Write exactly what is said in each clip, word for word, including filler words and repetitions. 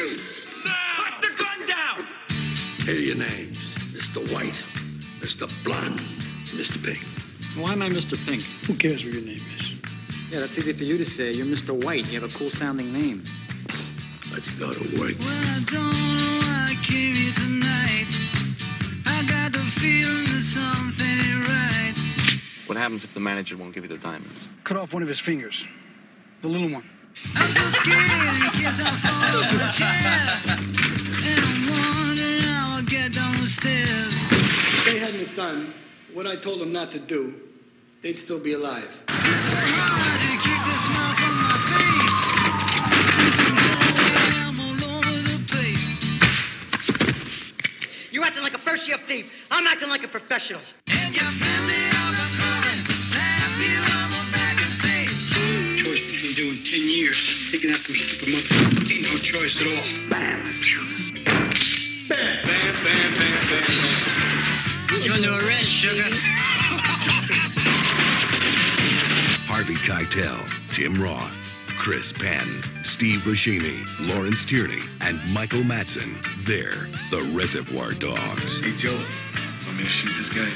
face! No! Put the gun down! Here are your names. Mister White, Mister Blonde, Mister Pink. Why am I Mister Pink? Who cares what your name is? Yeah, that's easy for you to say. You're Mister White. You have a cool-sounding name. Let's go to work. Well, I don't know why I came here tonight. I got the feeling that something ain't right. What happens if the manager won't give you the diamonds? Cut off one of his fingers. The little one. I'm so scared in case I fall off my chair. And I'm wondering how I'll get down the stairs. If they hadn't done what I told them not to do, they'd still be alive. It's so hard to keep the smile from my face. I'm all over the place. You're acting like a first-year thief. I'm acting like a professional. And your family all come running, slap you on the back and say, Choice has been doing ten years. Taking out some stupid motherfucker. Ain't no choice at all. Bam. Bam, bam, bam, bam, bam. You're under arrest, sugar. Harvey Keitel, Tim Roth, Chris Penn, Steve Buscemi, Lawrence Tierney, and Michael Madsen. They're the Reservoir Dogs. Hey, Joe, want me to shoot this guy?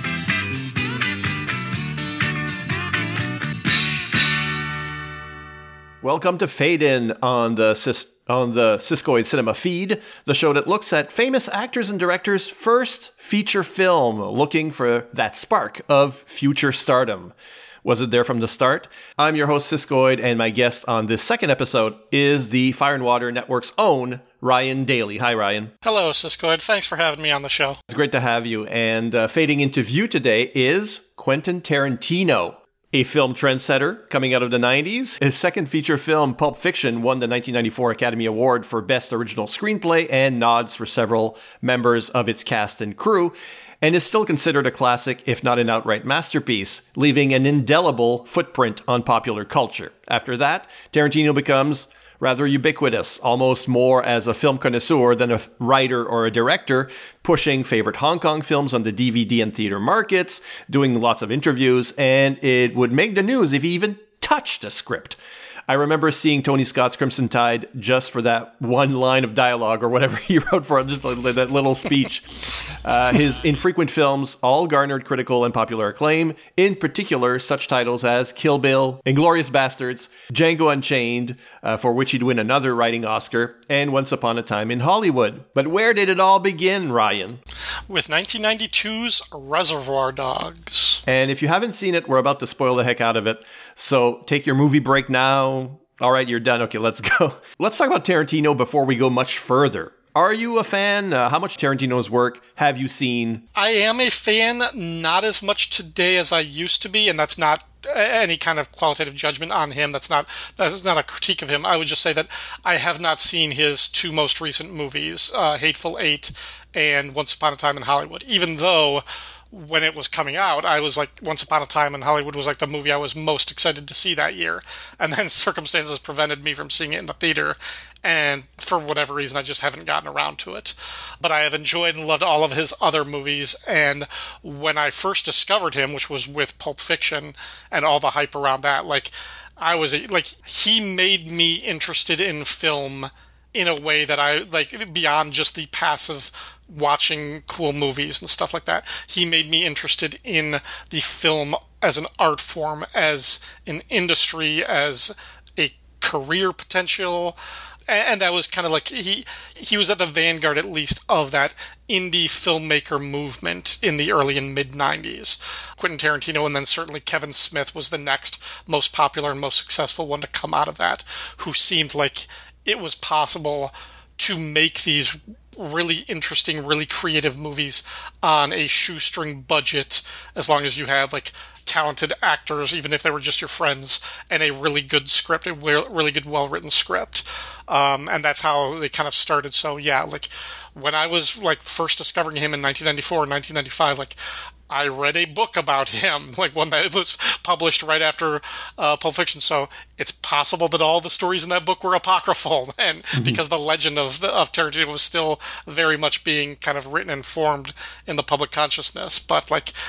Welcome to Fade In on the Cis- on the Siskoid Cinema feed, the show that looks at famous actors and directors' first feature film, looking for that spark of future stardom. Was it there from the start? I'm your host, Siskoid, and my guest on this second episode is the Fire and Water Network's own Ryan Daly. Hi, Ryan. Hello, Siskoid. Thanks for having me on the show. It's great to have you. And uh, fading into view today is Quentin Tarantino, a film trendsetter coming out of the nineties. His second feature film, Pulp Fiction, won the nineteen ninety-four Academy Award for Best Original Screenplay and nods for several members of its cast and crew, and is still considered a classic, if not an outright masterpiece, leaving an indelible footprint on popular culture. After that, Tarantino becomes rather ubiquitous, almost more as a film connoisseur than a writer or a director, pushing favorite Hong Kong films on the D V D and theater markets, doing lots of interviews, and it would make the news if he even touched a script. I remember seeing Tony Scott's Crimson Tide just for that one line of dialogue or whatever he wrote for him, just that little speech. Uh, his infrequent films all garnered critical and popular acclaim, in particular such titles as Kill Bill, Inglourious Bastards, Django Unchained, uh, for which he'd win another writing Oscar, and Once Upon a Time in Hollywood. But where did it all begin, Ryan? With nineteen ninety-two's Reservoir Dogs. And if you haven't seen it, we're about to spoil the heck out of it. So take your movie break now. All right, you're done. Okay, let's go. Let's talk about Tarantino before we go much further. Are you a fan? Uh, how much Tarantino's work have you seen? I am a fan, not as much today as I used to be, and that's not any kind of qualitative judgment on him. That's not that's not a critique of him. I would just say that I have not seen his two most recent movies, uh, Hateful Eight and Once Upon a Time in Hollywood, even though when it was coming out, I was like, Once Upon a Time in Hollywood was like the movie I was most excited to see that year. And then circumstances prevented me from seeing it in the theater. And for whatever reason, I just haven't gotten around to it. But I have enjoyed and loved all of his other movies. And when I first discovered him, which was with Pulp Fiction and all the hype around that, like, I was, like, he made me interested in film in a way that I, like, beyond just the passive watching cool movies and stuff like that. He made me interested in the film as an art form, as an industry, as a career potential. And I was kind of like, he he was at the vanguard, at least, of that indie filmmaker movement in the early and mid-nineties. Quentin Tarantino, and then certainly Kevin Smith, was the next most popular and most successful one to come out of that, who seemed like it was possible to make these really interesting, really creative movies on a shoestring budget, as long as you have, like, talented actors, even if they were just your friends, and a really good script, a really good, well-written script. Um, and that's how they kind of started. So, yeah, like, when I was, like, first discovering him in nineteen ninety-four, nineteen ninety-five, like, I read a book about him, like one that was published right after uh, Pulp Fiction. So it's possible that all the stories in that book were apocryphal, and mm-hmm. because the legend of of Tarantino was still very much being kind of written and formed in the public consciousness. But like,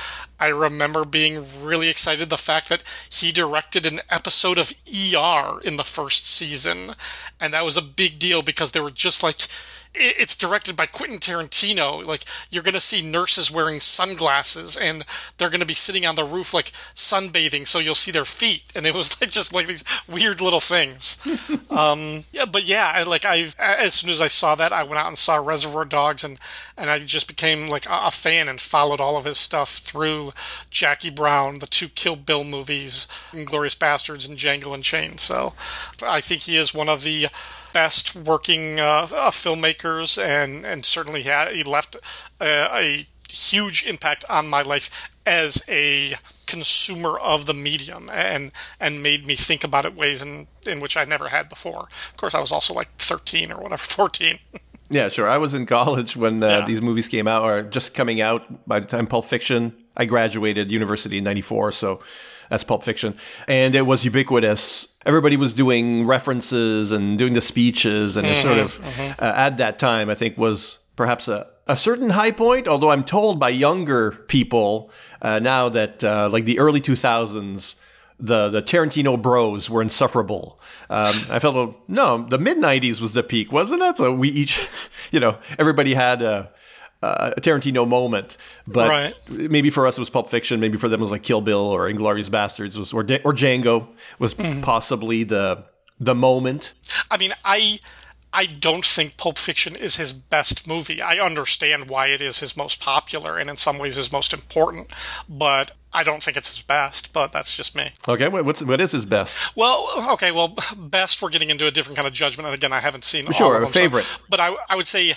I remember being really excited the fact that he directed an episode of E R in the first season. And that was a big deal because they were just like, it's directed by Quentin Tarantino. Like, you're going to see nurses wearing sunglasses and they're going to be sitting on the roof, like, sunbathing, so you'll see their feet. And it was like just like these weird little things. um, yeah, but yeah, I, like, I as soon as I saw that, I went out and saw Reservoir Dogs, and, and I just became, like, a, a fan and followed all of his stuff through Jackie Brown, the two Kill Bill movies, Inglourious Bastards, and Django Unchained. So I think he is one of the best working uh, uh, filmmakers, and and certainly ha- he left a, a huge impact on my life as a consumer of the medium, and and made me think about it ways in, in which I never had before. Of course, I was also like thirteen or whatever, fourteen. Yeah, sure. I was in college when uh, Yeah. these movies came out, or just coming out by the time Pulp Fiction. I graduated university in ninety-four, so that's Pulp Fiction. And it was ubiquitous. Everybody was doing references and doing the speeches, and it sort of, uh, at that time, I think, was perhaps a, a certain high point, although I'm told by younger people uh, now that, uh, like, the early two thousands, the, the Tarantino bros were insufferable. Um, I felt, oh, no, the mid-nineties was the peak, wasn't it? So we each, you know, everybody had a, a Tarantino moment. But Right. maybe for us it was Pulp Fiction, maybe for them it was like Kill Bill or Inglourious Bastards, was, or, or Django was possibly the the moment. I mean, I I don't think Pulp Fiction is his best movie. I understand why it is his most popular and in some ways his most important, but I don't think it's his best, but that's just me. Okay, what, what's what is his best? Well, okay, well, best, we're getting into a different kind of judgment, and again, I haven't seen all Sure, of a them. so- favorite. but I, I would say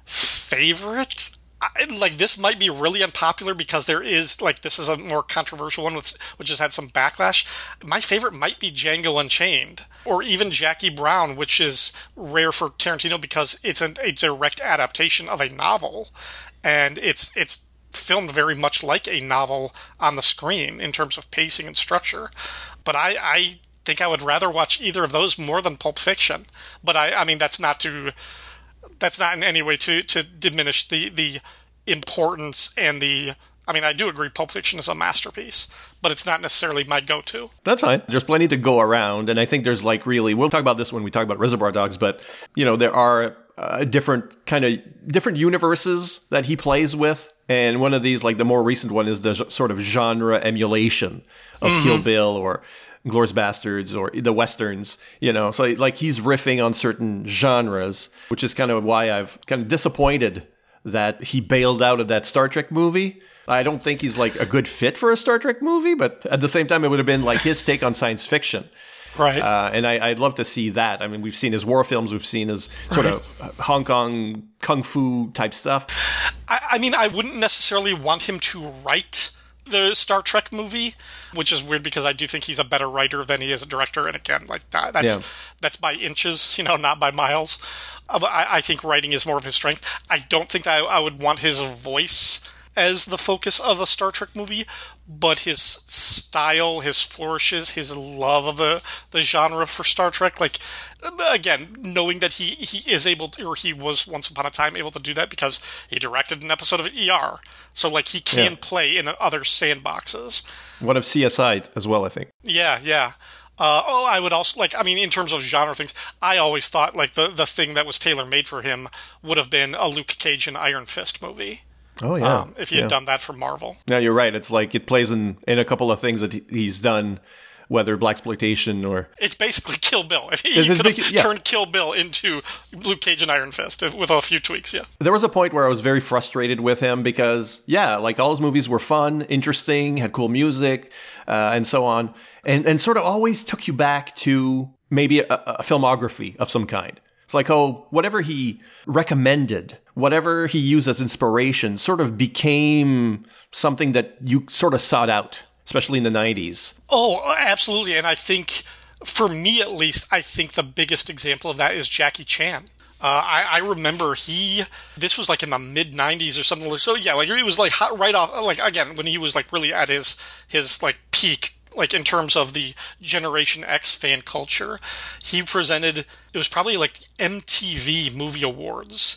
favorite? I, like, this might be really unpopular because there is, like, this is a more controversial one, with, which has had some backlash. My favorite might be Django Unchained, or even Jackie Brown, which is rare for Tarantino because it's an, a direct adaptation of a novel, and it's it's filmed very much like a novel on the screen in terms of pacing and structure. But I, I think I would rather watch either of those more than Pulp Fiction. But I, I mean, that's not to... That's not in any way to, to diminish the, the importance and the... I mean, I do agree Pulp Fiction is a masterpiece, but it's not necessarily my go-to. That's fine. There's plenty to go around, and I think there's like really, we'll talk about this when we talk about Reservoir Dogs, but, you know, there are uh, different kind of, different universes that he plays with, and one of these, like the more recent one, is the j- sort of genre emulation of Mhm. Kill Bill or Inglourious Bastards or the Westerns, you know, so like he's riffing on certain genres, which is kind of why I've kind of disappointed that he bailed out of that Star Trek movie. I don't think he's like a good fit for a Star Trek movie, but at the same time, it would have been like his take on science fiction. Right. Uh, and I, I'd love to see that. I mean, we've seen his war films, we've seen his sort Right. of Hong Kong kung fu type stuff. I, I mean, I wouldn't necessarily want him to write the Star Trek movie, which is weird because I do think he's a better writer than he is a director. And again, like that, that's Yeah. that's by inches, you know, not by miles. Uh, but I, I think writing is more of his strength. I don't think that I, I would want his voice as the focus of a Star Trek movie, but his style, his flourishes, his love of the, the genre for Star Trek, like, again, knowing that he, he is able to, or he was once upon a time able to do that because he directed an episode of E R. So, like, he can Yeah. play in other sandboxes. One of C S I as well, I think. Yeah, yeah. Uh, oh, I would also, like, I mean, in terms of genre things, I always thought, like, the, the thing that was tailor-made for him would have been a Luke Cage and Iron Fist movie. Oh, yeah. Um, if he had Yeah. done that for Marvel. Yeah, you're right. It's like it plays in, in a couple of things that he- he's done, whether blaxploitation or... It's basically Kill Bill. He It's- it's could have big- yeah. turned Kill Bill into Luke Cage and Iron Fist if- with a few tweaks, yeah. There was a point where I was very frustrated with him because, yeah, like all his movies were fun, interesting, had cool music, uh, and so on, and and sort of always took you back to maybe a, a filmography of some kind. It's like, oh, whatever he recommended, whatever he used as inspiration, sort of became something that you sort of sought out, especially in the nineties. Oh, absolutely. And I think, for me at least, I think the biggest example of that is Jackie Chan. Uh, I, I remember he, this was like in the mid nineties or something. So yeah, like he was like hot right off, like again, when he was like really at his, his like peak, like in terms of the Generation X fan culture, he presented, it was probably like M T V Movie Awards.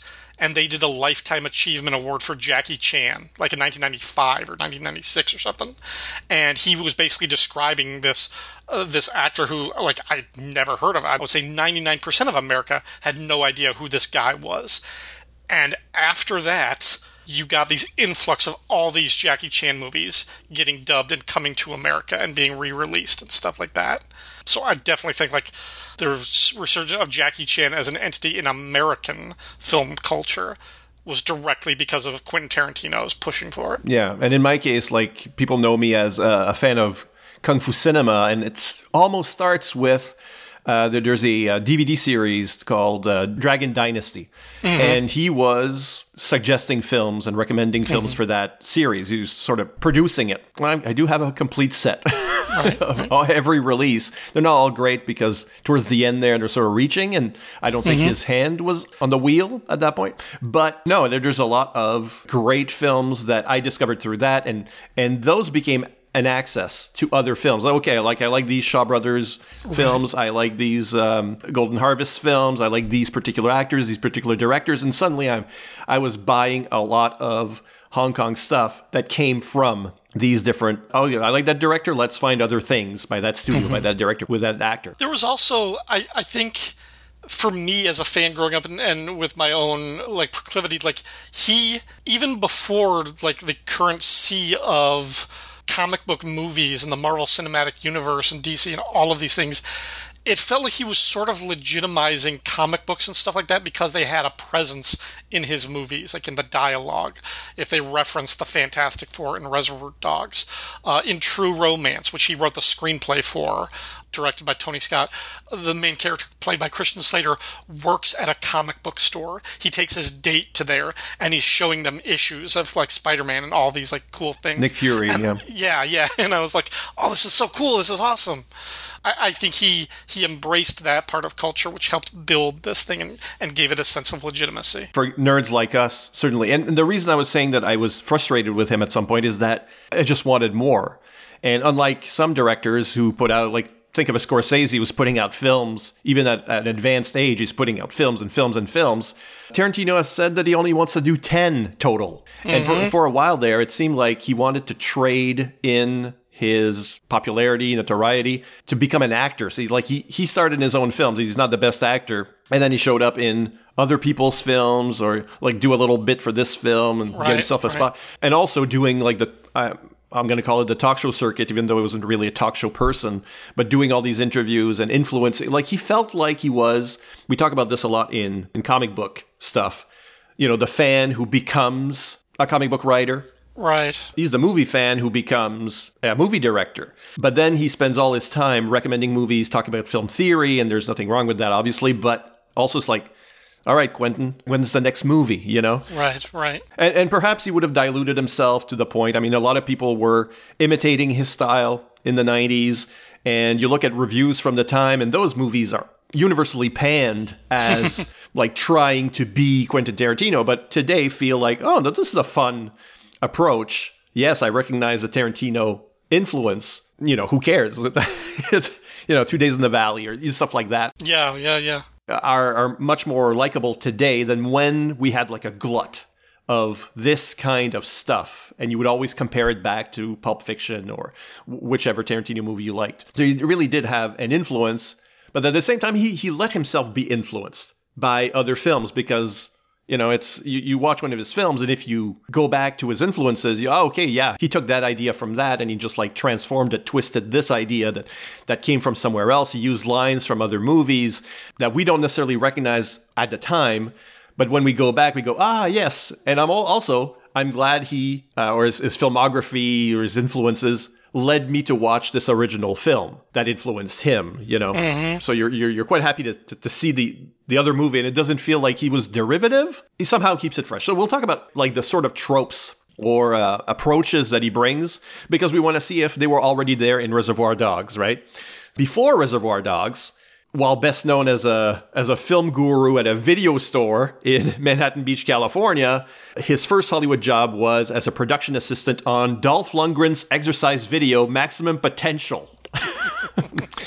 and they did a Lifetime Achievement Award for Jackie Chan, like in nineteen ninety-five or nineteen ninety-six or something. And he was basically describing this uh, this actor who, like, I'd never heard of. I would say ninety-nine percent of America had no idea who this guy was. And after that, you got these influx of all these Jackie Chan movies getting dubbed and coming to America and being re-released and stuff like that. So I definitely think, like, the resurgence of Jackie Chan as an entity in American film culture was directly because of Quentin Tarantino's pushing for it. Yeah, and in my case, like, people know me as a, a fan of Kung Fu cinema, and it's almost starts with Uh, there's a, a D V D series called uh, Dragon Dynasty, mm-hmm. and he was suggesting films and recommending films mm-hmm. for that series. He was sort of producing it. I, I do have a complete set right. of every release. They're not all great because towards the end there, they're sort of reaching, and I don't think mm-hmm. his hand was on the wheel at that point. But no, there, there's a lot of great films that I discovered through that, and and those became an access to other films. Okay, like I like these Shaw Brothers films. Right. I like these um, Golden Harvest films. I like these particular actors, these particular directors, and suddenly I'm I was buying a lot of Hong Kong stuff that came from these different. Oh yeah, I like that director. Let's find other things by that studio, by that director, with that actor. There was also, I I think, for me as a fan growing up and, and with my own like proclivity, like he even before like the current sea of comic book movies and the Marvel Cinematic Universe and D C and all of these things, it felt like he was sort of legitimizing comic books and stuff like that because they had a presence in his movies, like in the dialogue, if they referenced the Fantastic Four and Reservoir Dogs. Uh, in True Romance, which he wrote the screenplay for, directed by Tony Scott, the main character, played by Christian Slater, works at a comic book store. He takes his date to there, and he's showing them issues of, like, Spider-Man and all these, like, cool things. Nick Fury, and, yeah. Yeah, yeah. And I was like, oh, this is so cool. This is awesome. I, I think he, he embraced that part of culture, which helped build this thing and, and gave it a sense of legitimacy. For nerds like us, certainly. And the reason I was saying that I was frustrated with him at some point is that I just wanted more. And unlike some directors who put out, like, think of a Scorsese who's putting out films, even at, at an advanced age, he's putting out films and films and films. Tarantino has said that he only wants to do ten total. Mm-hmm. And for, for a while there, it seemed like he wanted to trade in his popularity, notoriety, to become an actor. So he, like he, he started in his own films. He's not the best actor. And then he showed up in other people's films or like do a little bit for this film and right, get himself a right. spot. And also doing like the... Uh, I'm going to call it the talk show circuit, even though he wasn't really a talk show person, but doing all these interviews and influencing. Like he felt like he was, we talk about this a lot in, in comic book stuff, you know, the fan who becomes a comic book writer. Right. He's the movie fan who becomes a movie director. But then he spends all his time recommending movies, talking about film theory, and there's nothing wrong with that, obviously. But also it's like, all right, Quentin, when's the next movie, you know? Right, right. And, and perhaps he would have diluted himself to the point. I mean, a lot of people were imitating his style in the nineties. And you look at reviews from the time, and those movies are universally panned as like trying to be Quentin Tarantino. But today feel like, oh, this is a fun approach. Yes, I recognize the Tarantino influence. You know, who cares? It's, you know, Two Days in the Valley or stuff like that. Yeah, yeah, yeah. Are, are much more likable today than when we had like a glut of this kind of stuff. And you would always compare it back to Pulp Fiction or whichever Tarantino movie you liked. So he really did have an influence. But at the same time, he, he let himself be influenced by other films because, you know, it's you, you watch one of his films and if you go back to his influences, you oh, okay, yeah, he took that idea from that and he just like transformed it, twisted this idea that, that came from somewhere else. He used lines from other movies that we don't necessarily recognize at the time. But when we go back, we go, ah, yes. And I'm also, I'm glad he, uh, or his, his filmography or his influences led me to watch this original film that influenced him, you know? Mm-hmm. So you're, you're you're quite happy to, to, to see the, the other movie, and it doesn't feel like he was derivative. He somehow keeps it fresh. So we'll talk about like the sort of tropes or uh, approaches that he brings, because we want to see if they were already there in Reservoir Dogs, right? Before Reservoir Dogs, while best known as a as a film guru at a video store in Manhattan Beach, California, his first Hollywood job was as a production assistant on Dolph Lundgren's exercise video, Maximum Potential.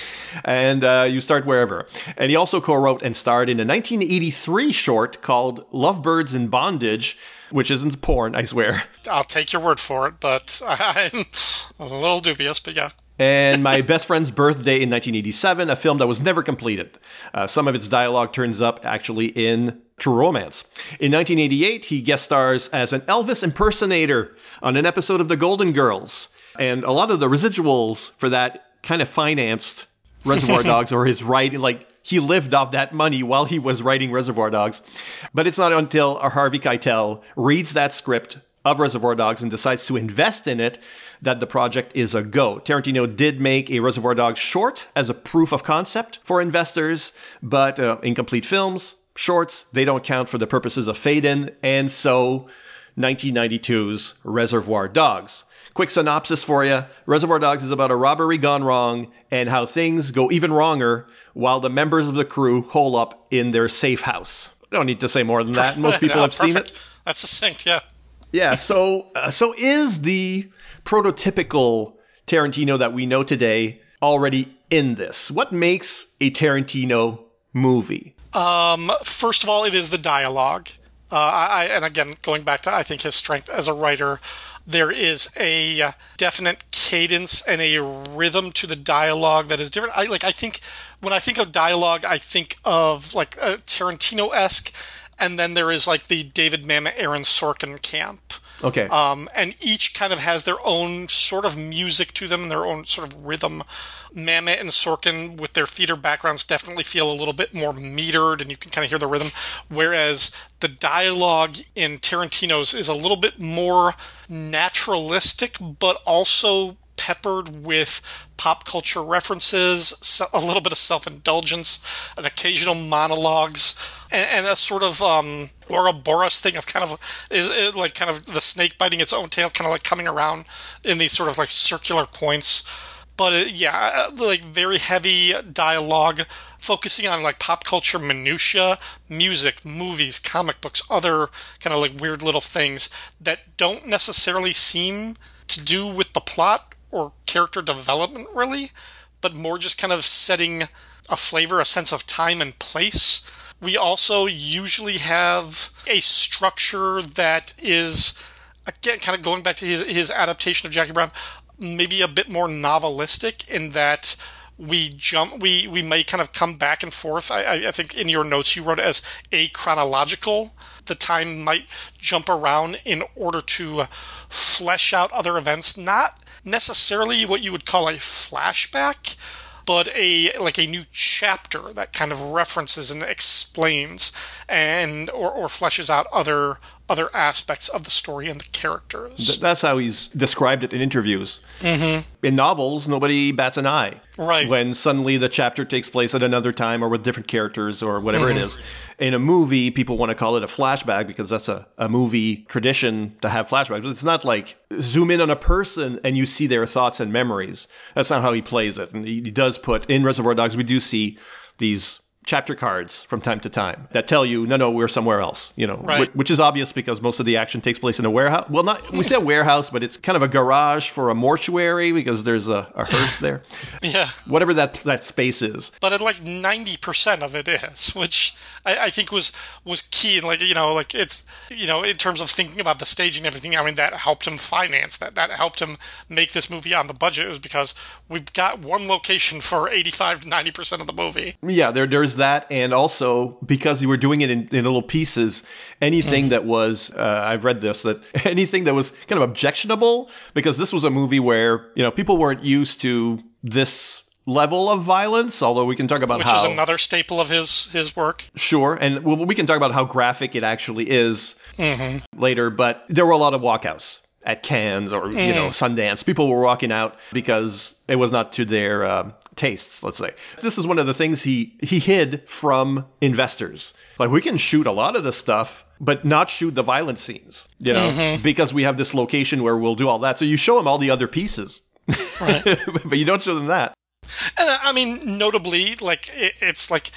and uh, you start wherever. And he also co-wrote and starred in a nineteen eighty-three short called Lovebirds in Bondage, which isn't porn, I swear. I'll take your word for it, but I'm a little dubious, but yeah. And My Best Friend's Birthday in nineteen eighty-seven, a film that was never completed. Uh, some of its dialogue turns up actually in True Romance. In nineteen eighty-eight, he guest stars as an Elvis impersonator on an episode of The Golden Girls. And a lot of the residuals for that kind of financed Reservoir Dogs, or his writing, like he lived off that money while he was writing Reservoir Dogs. But it's not until Harvey Keitel reads that script of Reservoir Dogs and decides to invest in it that the project is a go. Tarantino did make a Reservoir Dogs short as a proof of concept for investors, but uh, incomplete films, shorts, they don't count for the purposes of fade-in, and so nineteen ninety-two's Reservoir Dogs. Quick synopsis for you. Reservoir Dogs is about a robbery gone wrong and how things go even wronger while the members of the crew hole up in their safe house. I don't need to say more than that. Most people yeah, have perfect. seen it. That's succinct, yeah. Yeah, so uh, so is the prototypical Tarantino that we know today already in this? What makes a Tarantino movie? Um, first of all, it is the dialogue. Uh, I, and again, going back to, I think, his strength as a writer, there is a definite cadence and a rhythm to the dialogue that is different. I like. I think when I think of dialogue, I think of like a Tarantino-esque, and then there is like the David Mamet, Aaron Sorkin camp. Okay. Um, and each kind of has their own sort of music to them, their own sort of rhythm. Mamet and Sorkin, with their theater backgrounds, definitely feel a little bit more metered, and you can kind of hear the rhythm. Whereas the dialogue in Tarantino's is a little bit more naturalistic, but also peppered with pop culture references, a little bit of self-indulgence, an occasional monologues, and, and a sort of um, Ouroboros thing of kind of is, is like kind of the snake biting its own tail, kind of like coming around in these sort of like circular points. But uh, yeah, like very heavy dialogue, focusing on like pop culture minutia, music, movies, comic books, other kind of like weird little things that don't necessarily seem to do with the plot or character development really, but more just kind of setting a flavor, a sense of time and place. We also usually have a structure that is, again, kind of going back to his, his adaptation of Jackie Brown, maybe a bit more novelistic in that we jump, we, we may kind of come back and forth. I, I think in your notes you wrote it as achronological. The time might jump around in order to flesh out other events, not necessarily what you would call a flashback, but a like a new chapter that kind of references and explains and or, or fleshes out other other aspects of the story and the characters. Th- that's how he's described it in interviews. Mm-hmm. In novels, nobody bats an eye. Right. When suddenly the chapter takes place at another time or with different characters or whatever Mm-hmm. it is. In a movie, people want to call it a flashback because that's a, a movie tradition to have flashbacks. But it's not like zoom in on a person and you see their thoughts and memories. That's not how he plays it. And he, he does put, in Reservoir Dogs, we do see these chapter cards from time to time that tell you, no, no, we're somewhere else, you know, right. which, which is obvious because most of the action takes place in a warehouse. Well, not, we say a warehouse, but it's kind of a garage for a mortuary because there's a, a hearse there. Yeah. Whatever that that space is. But at like ninety percent of it is, which I, I think was, was key. And like, you know, like it's, you know, in terms of thinking about the stage and everything, I mean, that helped him finance that. That helped him make this movie on the budget. It was because we've got one location for eighty-five to ninety percent of the movie. Yeah, there there's that. And also because you were doing it in, in little pieces, anything that was, uh, I've read this, that anything that was kind of objectionable, because this was a movie where, you know, people weren't used to this level of violence, although we can talk about Which how... is another staple of his, his work. Sure, and well, we can talk about how graphic it actually is mm-hmm. later, but there were a lot of walkouts at Cannes or, mm. you know, Sundance. People were walking out because it was not to their uh, tastes, let's say. This is one of the things he, he hid from investors. Like, we can shoot a lot of this stuff, but not shoot the violent scenes, you know, mm-hmm. because we have this location where we'll do all that. So you show them all the other pieces, right. but you don't show them that. And I mean, notably, like, it, it's like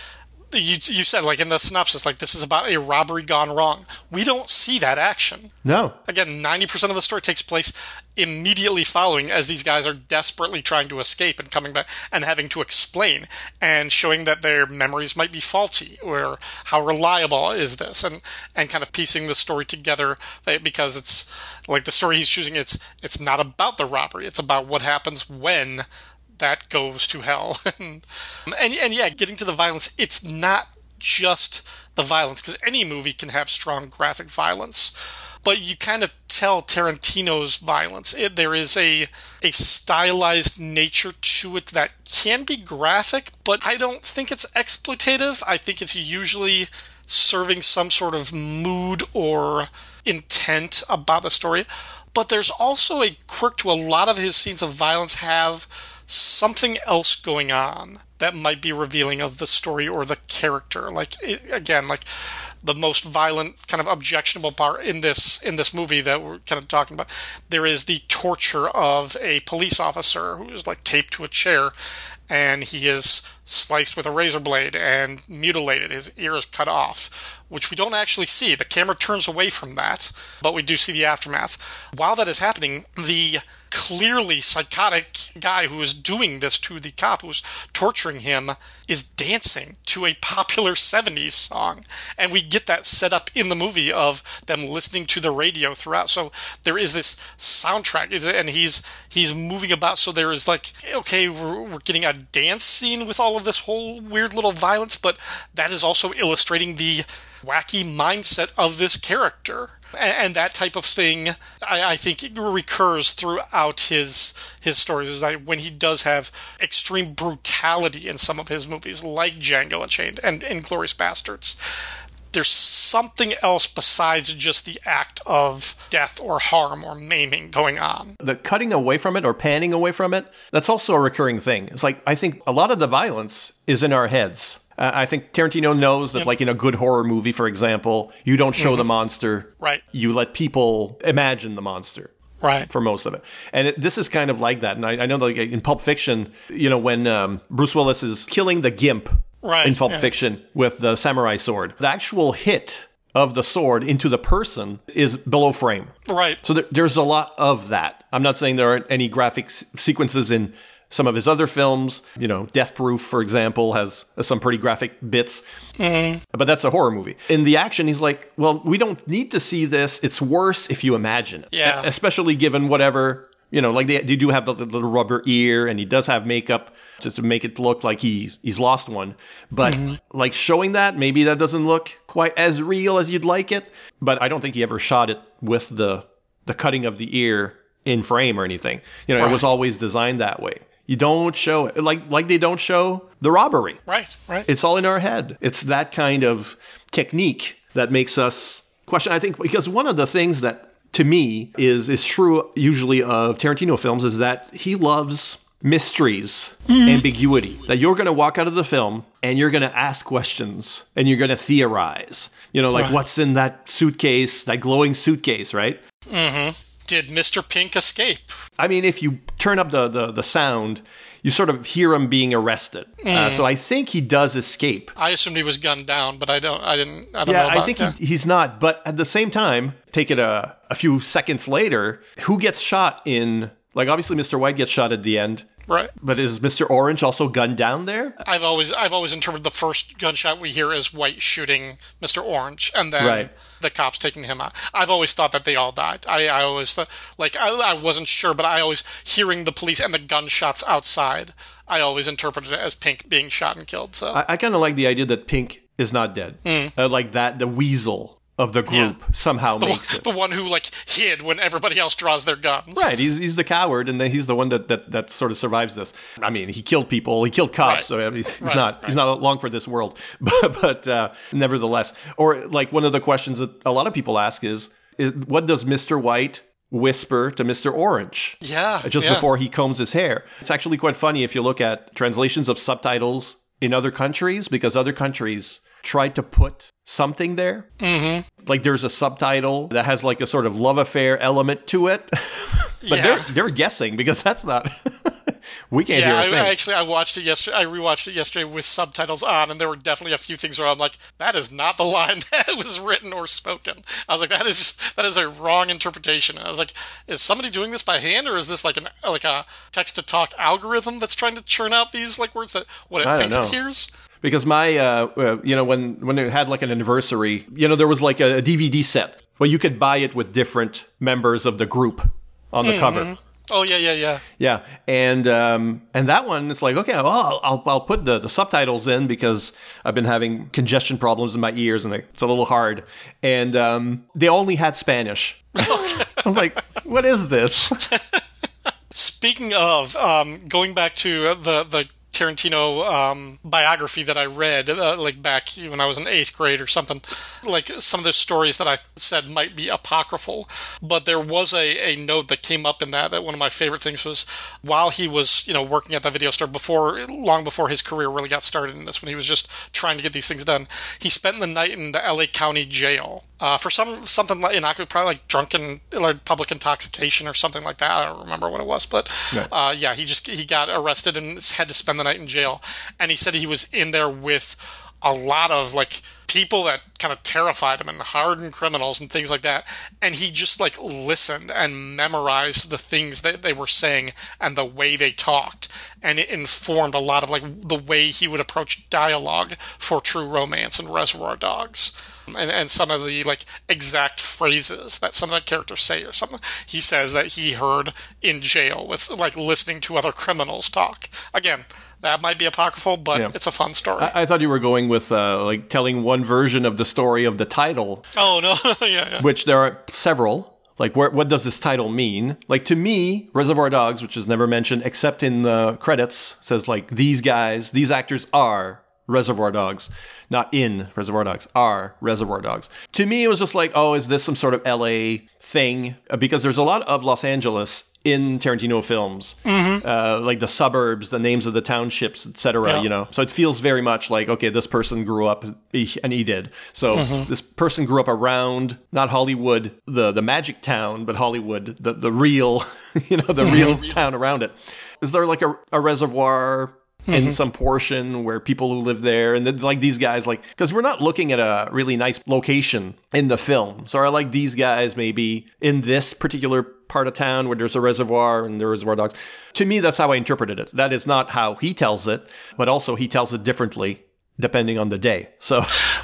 you you said, like, in the synopsis, like, this is about a robbery gone wrong. We don't see that action. No. Again, ninety percent of the story takes place immediately following as these guys are desperately trying to escape and coming back and having to explain and showing that their memories might be faulty or how reliable is this, and, and kind of piecing the story together, because it's like the story he's choosing, it's it's not about the robbery, it's about what happens when that goes to hell. and, and and yeah, getting to the violence, it's not just the violence, because any movie can have strong graphic violence, but you kind of tell Tarantino's violence. It, there is a a stylized nature to it that can be graphic, but I don't think it's exploitative. I think it's usually serving some sort of mood or intent about the story. But there's also a quirk to a lot of his scenes of violence have something else going on that might be revealing of the story or the character. Like, it, again, like the most violent, kind of objectionable part in this in this movie that we're kind of talking about, there is the torture of a police officer who is like taped to a chair, and he is sliced with a razor blade and mutilated. His ear is cut off, which we don't actually see. The camera turns away from that, but we do see the aftermath. While that is happening, the clearly psychotic guy who is doing this to the cop who's torturing him is dancing to a popular seventies song. And we get that set up in the movie of them listening to the radio throughout. So there is this soundtrack, and he's he's moving about. So there is like, okay, we're, we're getting a dance scene with all of this whole weird little violence, but that is also illustrating the wacky mindset of this character. And that type of thing, I, I think, it recurs throughout his his stories. Is that when he does have extreme brutality in some of his movies, like Django Unchained and Inglourious Bastards, there's something else besides just the act of death or harm or maiming going on. The cutting away from it or panning away from it, that's also a recurring thing. It's like, I think a lot of the violence is in our heads. Uh, I think Tarantino knows that, yep. like in a good horror movie, for example, you don't show mm-hmm. the monster. Right. You let people imagine the monster. Right. For most of it. And it, this is kind of like that. And I, I know that like in Pulp Fiction, you know, when um, Bruce Willis is killing the Gimp right. in Pulp yeah. Fiction with the samurai sword, the actual hit of the sword into the person is below frame. Right. So there, there's a lot of that. I'm not saying there aren't any graphic s- sequences in some of his other films. You know, Death Proof, for example, has some pretty graphic bits. Mm. But that's a horror movie. In the action, he's like, well, we don't need to see this. It's worse if you imagine it. Yeah. Especially given whatever, you know, like they, they do have the little rubber ear, and he does have makeup to, to make it look like he, he's lost one. But mm-hmm. like showing that, maybe that doesn't look quite as real as you'd like it. But I don't think he ever shot it with the the cutting of the ear in frame or anything. You know, right. It was always designed that way. You don't show it like like they don't show the robbery. Right, right. It's all in our head. It's that kind of technique that makes us question. I think because one of the things that to me is is true usually of Tarantino films is that he loves mysteries, mm. ambiguity. That you're going to walk out of the film and you're going to ask questions and you're going to theorize. You know, like right. what's in that suitcase, that glowing suitcase, right? Mm-hmm. Did Mister Pink escape? I mean, if you turn up the, the, the sound, you sort of hear him being arrested. Mm. Uh, so I think he does escape. I assumed he was gunned down, but I don't. I didn't. I don't yeah, know about I think yeah. he, he's not. But at the same time, take it a, a few seconds later, who gets shot in? Like obviously, Mister White gets shot at the end. Right. But is Mister Orange also gunned down there? I've always I've always interpreted the first gunshot we hear as White shooting Mister Orange, and then right. the cops taking him out. I've always thought that they all died. I, I always thought, like, I, I wasn't sure, but I always, hearing the police and the gunshots outside, I always interpreted it as Pink being shot and killed. So I, I kind of like the idea that Pink is not dead. Mm. Uh, like that, the weasel of the group yeah. somehow the makes one, it. The one who, like, hid when everybody else draws their guns. Right, he's he's the coward, and then he's the one that, that, that sort of survives this. I mean, he killed people, he killed cops, right. so he's, he's right, not right. he's not long for this world. But, but uh, nevertheless, or like one of the questions that a lot of people ask is, is what does Mister White whisper to Mister Orange? Yeah, just yeah. before he combs his hair. It's actually quite funny if you look at translations of subtitles in other countries, because other countries tried to put something there. Mm-hmm. Like there's a subtitle that has like a sort of love affair element to it. But yeah. they're they're guessing because that's not we can't yeah, hear a I, thing. I actually I watched it yesterday. I rewatched it yesterday with subtitles on, and there were definitely a few things where I'm like, that is not the line that was written or spoken. I was like, that is just that is a wrong interpretation. And I was like, is somebody doing this by hand, or is this like an like a text to talk algorithm that's trying to churn out these like words that what it I thinks don't it know. hears? Because my, uh, uh, you know, when, when it had like an anniversary, you know, there was like a, a D V D set where you could buy it with different members of the group on the Mm-hmm. cover. Oh, yeah, yeah, yeah. Yeah. And um, and that one, it's like, okay, well, I'll, I'll put the, the subtitles in because I've been having congestion problems in my ears and it's a little hard. And um, they only had Spanish. I was like, what is this? Speaking of, um, going back to the, the Tarantino um, biography that I read, uh, like back when I was in eighth grade or something, like some of the stories that I said might be apocryphal, but there was a, a note that came up in that that one of my favorite things was while he was, you know, working at the video store before, long before his career really got started in this, when he was just trying to get these things done, he spent the night in the L A County Jail uh, for some something like, you know, probably like drunken, like public intoxication or something like that. I don't remember what it was, but Right. uh, yeah, he just he got arrested and had to spend the night in jail. And he said he was in there with a lot of like people that kind of terrified him and hardened criminals and things like that. And he just like listened and memorized the things that they were saying and the way they talked. And it informed a lot of like the way he would approach dialogue for True Romance and Reservoir Dogs. And, and some of the like exact phrases that some of the characters say or something. He says that he heard in jail with like listening to other criminals talk. Again, that might be apocryphal, but Yeah. it's a fun story. I, I thought you were going with uh, like telling one version of the story of the title. Oh, no. yeah, yeah. Which there are several. Like, where, what does this title mean? Like, to me, Reservoir Dogs, which is never mentioned except in the credits, says, like, these guys, these actors are Reservoir Dogs. Not in Reservoir Dogs, are Reservoir Dogs. To me, it was just like, oh, is this some sort of L A thing? Uh, Because there's a lot of Los Angeles in Tarantino films. Mm-hmm. Uh, like the suburbs, the names of the townships, et cetera, Yeah. you know? So it feels very much like, okay, this person grew up, and he did. So Mm-hmm. this person grew up around, not Hollywood, the, the magic town, but Hollywood, the, the real, you know, the real town around it. Is there like a, a reservoir in some portion where people who live there, and then like these guys, like, because we're not looking at a really nice location in the film. So are like these guys maybe in this particular part of town where there's a reservoir and there are Reservoir Dogs? To me, that's how I interpreted it. That is not how he tells it, but also he tells it differently depending on the day. So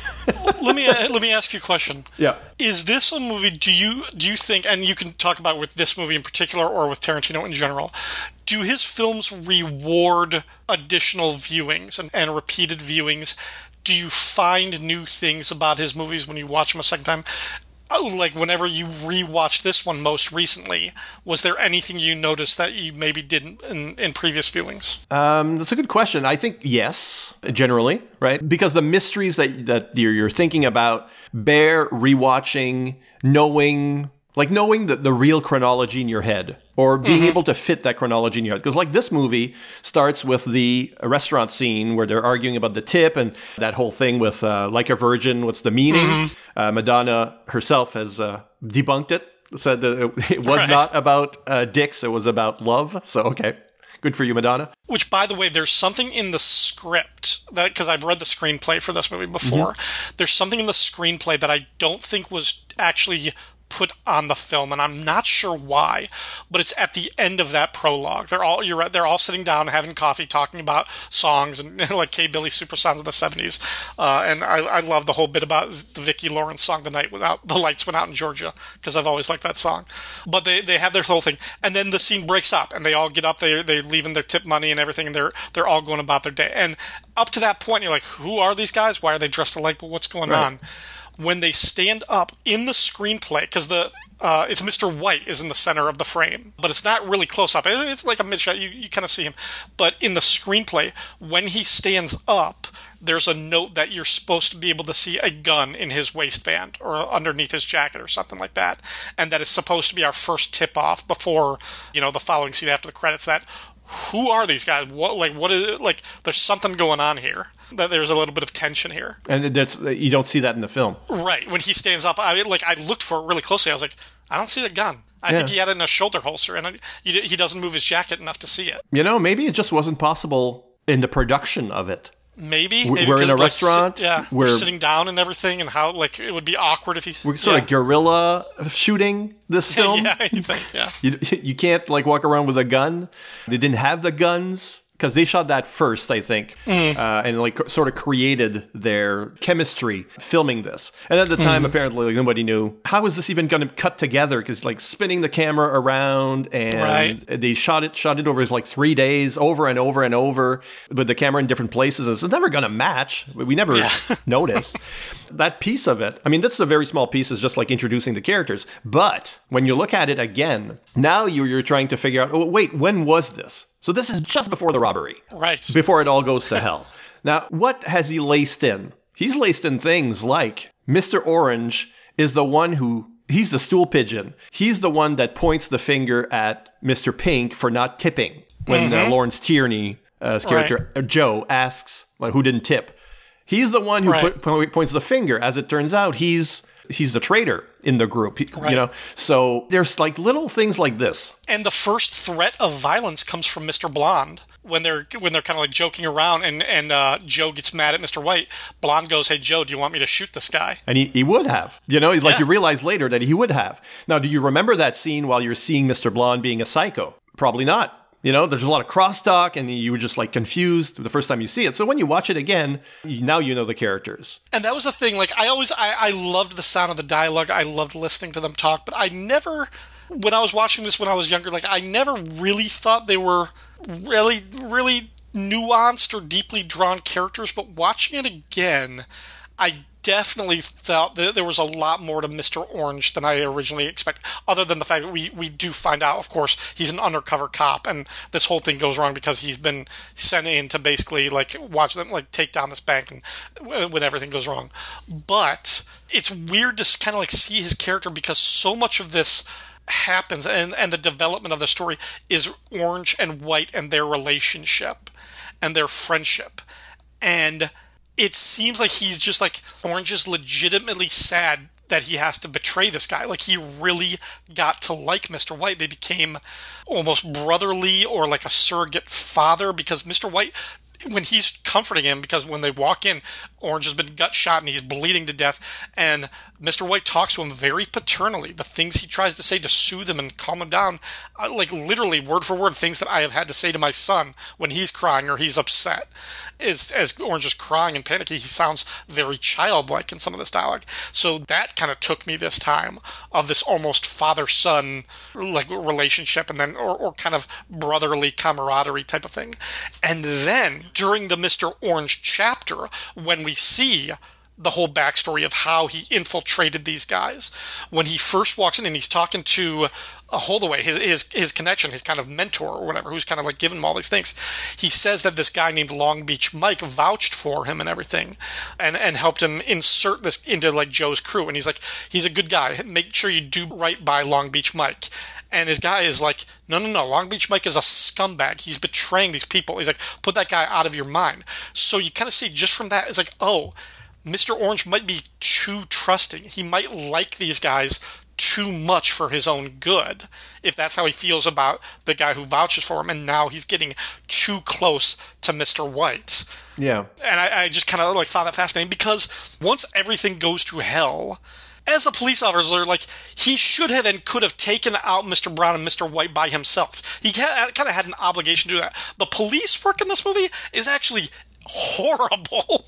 let me uh, let me ask you a question. yeah. Is this a movie, do you do you think, and you can talk about with this movie in particular or with Tarantino in general, do his films reward additional viewings and, and repeated viewings? Do you find new things about his movies when you watch them a second time? Oh, like whenever you rewatched this one most recently, was there anything you noticed that you maybe didn't in, in previous viewings? Um, that's a good question. I think yes, generally, right? Because the mysteries that that you're, you're thinking about bear rewatching, knowing, like knowing the, the real chronology in your head, or being Mm-hmm. able to fit that chronology in your head. Because like this movie starts with the restaurant scene where they're arguing about the tip and that whole thing with uh, Like a Virgin, what's the meaning? Mm-hmm. Uh, Madonna herself has uh, debunked it, said that it, it was Right. not about uh, dicks, it was about love. So, okay. Good for you, Madonna. Which, by the way, there's something in the script that, because I've read the screenplay for this movie before, Mm-hmm. there's something in the screenplay that I don't think was actually put on the film, and I'm not sure why, but it's at the end of that prologue. They're all you're right, they're all sitting down having coffee, talking about songs and like K. Billy super songs of the seventies. Uh, and I, I love the whole bit about the Vicki Lawrence song, "The Night Without the Lights Went Out in Georgia," because I've always liked that song. But they, they have their whole thing, and then the scene breaks up, and they all get up. They they're leaving their tip money and everything, and they're they're all going about their day. And up to that point, you're like, who are these guys? Why are they dressed alike? What's going Right. on? When they stand up in the screenplay, because the uh, it's Mister White is in the center of the frame, but it's not really close up. It's like a mid shot. You, you kind of see him. But in the screenplay, when he stands up, there's a note that you're supposed to be able to see a gun in his waistband or underneath his jacket or something like that. And that is supposed to be our first tip off before, you know, the following scene after the credits that who are these guys? What, like, what is it? Like, there's something going on here. That there's a little bit of tension here. And that's you don't see that in the film. Right. When he stands up, I like I looked for it really closely. I was like, I don't see the gun. I Yeah. think he had it in a shoulder holster, and he doesn't move his jacket enough to see it. You know, maybe it just wasn't possible in the production of it. Maybe. We're maybe in a like, restaurant. Sit, yeah, we're sitting down and everything, and how like it would be awkward if he. We're sort yeah. of guerrilla shooting this film. yeah, you think, yeah. You, you can't like walk around with a gun. They didn't have the guns because they shot that first, I think, mm. uh, and like sort of created their chemistry filming this. And at the time, mm. apparently, like, nobody knew how is this even going to cut together because like spinning the camera around, and right. they shot it, shot it over like three days, over and over and over, with the camera in different places. It's never going to match. We never yeah. noticed that piece of it. I mean, this is a very small piece. It's just like introducing the characters. But when you look at it again, now you're, you're trying to figure out, oh, wait, when was this? So this is just before the robbery. Right. Before it all goes to hell. Now, what has he laced in? He's laced in things like Mister Orange is the one who, he's the stool pigeon. He's the one that points the finger at Mister Pink for not tipping. When mm-hmm. uh, Lawrence Tierney's character, right. Joe, asks well, who didn't tip. He's the one who right. put, points the finger. As it turns out, he's he's the traitor in the group. He, right. You know, so there's like little things like this. And the first threat of violence comes from Mister Blonde when they're when they're kind of like joking around, and and uh, Joe gets mad at Mister White. Blonde goes, "Hey Joe, do you want me to shoot this guy?" And he, he would have. You know, like yeah. you realize later that he would have. Now, do you remember that scene while you're seeing Mister Blonde being a psycho? Probably not. You know, there's a lot of crosstalk, and you were just like confused the first time you see it. So when you watch it again, now you know the characters. And that was the thing. Like I always, I, I loved the sound of the dialogue. I loved listening to them talk. But I never, when I was watching this when I was younger, like I never really thought they were really, really nuanced or deeply drawn characters. But watching it again, I definitely thought that there was a lot more to Mister Orange than I originally expected, other than the fact that we, we do find out, of course, he's an undercover cop, and this whole thing goes wrong because he's been sent in to basically like watch them like take down this bank and when everything goes wrong. But it's weird to kind of like see his character because so much of this happens, and, and the development of the story is Orange and White and their relationship and their friendship. And it seems like he's just like, Orange is legitimately sad that he has to betray this guy. Like he really got to like Mister White. They became almost brotherly or like a surrogate father because Mister White, when he's comforting him, because when they walk in, Orange has been gut shot and he's bleeding to death, and Mister White talks to him very paternally. The things he tries to say to soothe him and calm him down, uh, like literally word for word, things that I have had to say to my son when he's crying or he's upset. Is as Orange is crying and panicky, he sounds very childlike in some of this dialogue. So that kind of took me this time of this almost father-son like relationship, and then or, or kind of brotherly camaraderie type of thing. And then during the Mister Orange chapter, when we see the whole backstory of how he infiltrated these guys, when he first walks in and he's talking to uh, Holdaway, his, his his connection, his kind of mentor or whatever, who's kind of like giving him all these things, he says that this guy named Long Beach Mike vouched for him and everything, and and helped him insert this into like Joe's crew, and he's like, he's a good guy, make sure you do right by Long Beach Mike. And his guy is like, no, no, no, Long Beach Mike is a scumbag. He's betraying these people. He's like, put that guy out of your mind. So you kind of see just from that, it's like, oh, Mister Orange might be too trusting. He might like these guys too much for his own good, if that's how he feels about the guy who vouches for him, and now he's getting too close to Mister White. Yeah. And I, I just kind of like found that fascinating, because once everything goes to hell, as a police officer, like, he should have and could have taken out Mister Brown and Mister White by himself. He kind of had an obligation to do that. The police work in this movie is actually horrible.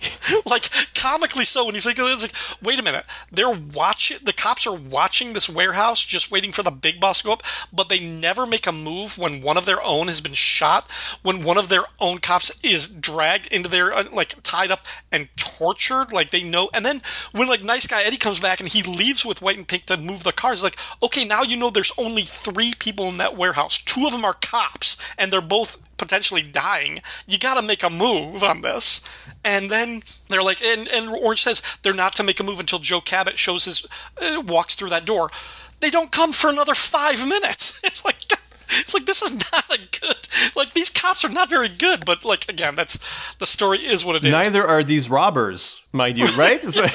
Like, comically so. When you think of it, it's like, wait a minute, they're watching, the cops are watching this warehouse just waiting for the big boss to go up, but they never make a move when one of their own has been shot, when one of their own cops is dragged into their, like, tied up and tortured, like, they know. And then when, like, nice guy Eddie comes back and he leaves with White and Pink to move the cars, like, okay, now you know there's only three people in that warehouse. Two of them are cops, and they're both potentially dying. You gotta make a move on this. And then they're like, and, and Orange says they're not to make a move until Joe Cabot shows his, uh, walks through that door. They don't come for another five minutes. It's like, it's like, this is not a good, like, these cops are not very good, but, like, again, that's, the story is what it is. Neither are these robbers, mind you, right? It's like,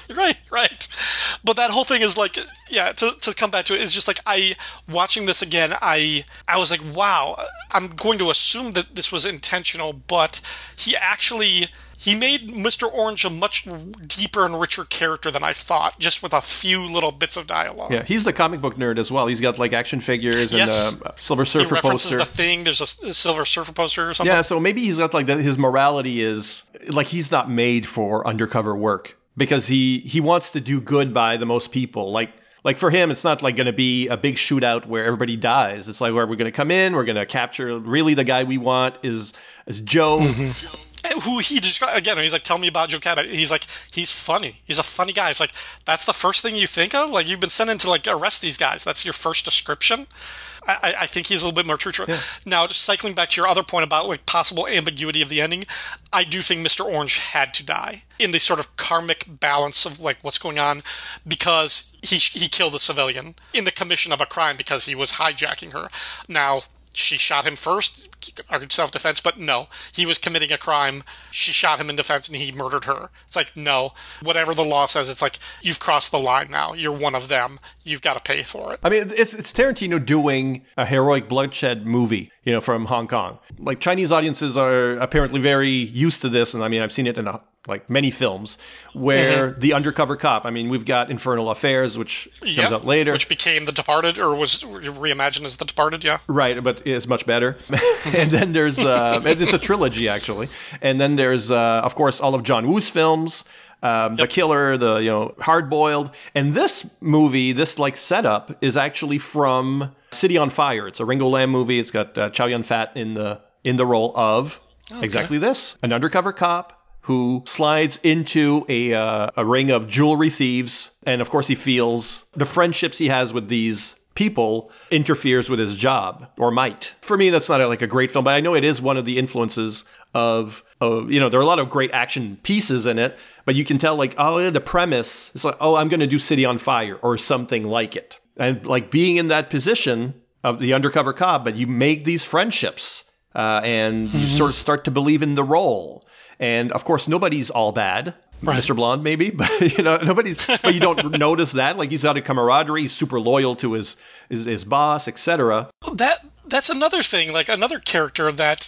Right, right. But that whole thing is like, yeah, to, to come back to it, is just like, I, watching this again, I I was like, wow, I'm going to assume that this was intentional, but he actually, he made Mister Orange a much deeper and richer character than I thought, just with a few little bits of dialogue. Yeah, he's the comic book nerd as well. He's got like action figures and yes. a Silver Surfer he references poster. The Thing, there's a, a Silver Surfer poster or something. Yeah, so maybe he's got like the, his morality is, like he's not made for undercover work. Because he, he wants to do good by the most people. Like like for him, it's not like going to be a big shootout where everybody dies. It's like where we're going to come in, we're going to capture. Really, the guy we want is is Joe. Mm-hmm. Who he described again? He's like, tell me about Joe Cabot. He's like, he's funny. He's a funny guy. It's like, that's the first thing you think of. Like, you've been sent in to like arrest these guys. That's your first description. I, I think he's a little bit more true to it. Yeah. Now, just cycling back to your other point about like possible ambiguity of the ending, I do think Mister Orange had to die in the sort of karmic balance of like what's going on, because he he killed a civilian in the commission of a crime because he was hijacking her. Now, she shot him first, argued self-defense, but no, he was committing a crime. She shot him in defense and he murdered her. It's like, no, whatever the law says, it's like, you've crossed the line now. You're one of them. You've got to pay for it. I mean, it's it's Tarantino doing a heroic bloodshed movie, you know, from Hong Kong. Like, Chinese audiences are apparently very used to this, and I mean, I've seen it in a, like many films where mm-hmm. the undercover cop. I mean, we've got Infernal Affairs, which comes yep, out later, which became The Departed, or was reimagined as The Departed. Yeah, right, but it's much better. And then there's uh, it's a trilogy actually, and then there's uh, of course all of John Woo's films. Um, yep. The Killer, the you know Hard Boiled, and this movie, this like setup is actually from City on Fire. It's a Ringo Lam movie. It's got uh, Chow Yun-fat in the in the role of okay. exactly this, an undercover cop who slides into a uh, a ring of jewelry thieves, and of course he feels the friendships he has with these people interferes with his job, or might. For me, that's not a, like a great film, but I know it is one of the influences of, of, you know, there are a lot of great action pieces in it, but you can tell like, oh, the premise is like, oh, I'm going to do City on Fire or something like it. And like being in that position of the undercover cop, but you make these friendships uh, and mm-hmm. you sort of start to believe in the role. And of course, nobody's all bad. Right. Mister Blonde, maybe, but you know, nobody's. But you don't notice that. Like he's got a camaraderie. He's super loyal to his his, his boss, et cetera. That that's another thing. Like another character that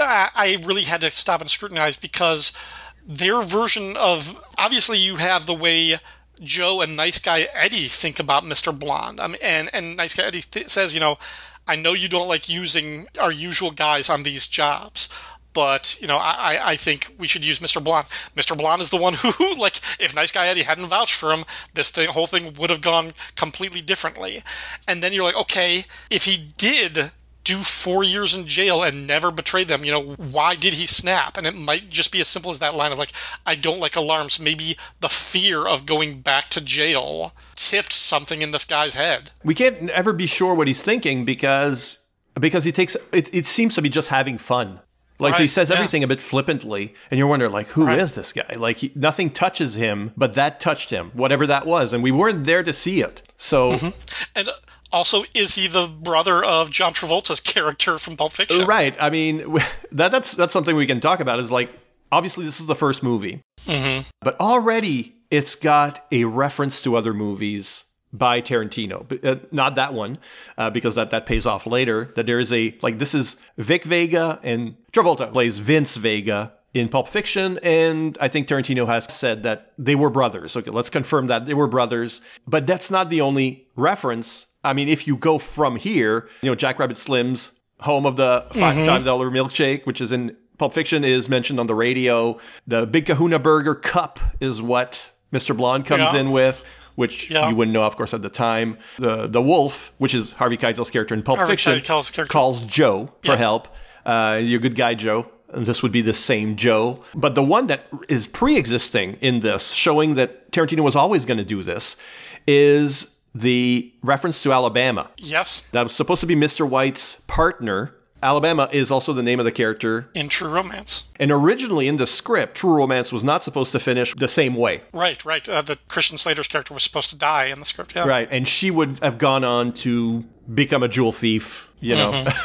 I really had to stop and scrutinize, because their version of, obviously, you have the way Joe and Nice Guy Eddie think about Mister Blonde. I mean, and and Nice Guy Eddie th- says, you know, I know you don't like using our usual guys on these jobs, but, you know, I, I think we should use Mister Blonde. Mister Blonde is the one who, like, if Nice Guy Eddie hadn't vouched for him, this thing, whole thing would have gone completely differently. And then you're like, okay, if he did do four years in jail and never betrayed them, you know, why did he snap? And it might just be as simple as that line of, like, I don't like alarms. Maybe the fear of going back to jail tipped something in this guy's head. We can't ever be sure what he's thinking because because he takes, it, it seems to be just having fun. Like, right, so he says everything yeah. a bit flippantly, and you're wondering, like, who right. is this guy? Like, he, nothing touches him, but that touched him, whatever that was, and we weren't there to see it. So, mm-hmm. And also, is he the brother of John Travolta's character from Pulp Fiction? Right. I mean, that that's that's something we can talk about. Is like, obviously, this is the first movie, mm-hmm. but already it's got a reference to other movies by Tarantino, but, uh, not that one, uh, because that, that pays off later, that there is a, like, this is Vic Vega, and Travolta plays Vince Vega in Pulp Fiction, and I think Tarantino has said that they were brothers. Okay, let's confirm that they were brothers, but that's not the only reference. I mean, if you go from here, you know, Jackrabbit Slim's home of the five dollar mm-hmm. milkshake, which is in Pulp Fiction, is mentioned on the radio. The Big Kahuna Burger cup is what Mister Blonde comes yeah. in with, which yeah. you wouldn't know, of course, at the time. The the wolf, which is Harvey Keitel's character in Pulp Harvey Fiction, calls Joe for yeah. help. Uh, you're a good guy, Joe. And this would be the same Joe. But the one that is pre-existing in this, showing that Tarantino was always going to do this, is the reference to Alabama. Yes. That was supposed to be Mister White's partner. Alabama is also the name of the character in True Romance. And originally in the script, True Romance was not supposed to finish the same way. Right, right. Uh, the Christian Slater's character was supposed to die in the script, yeah. Right, and she would have gone on to become a jewel thief, you know. Mm-hmm.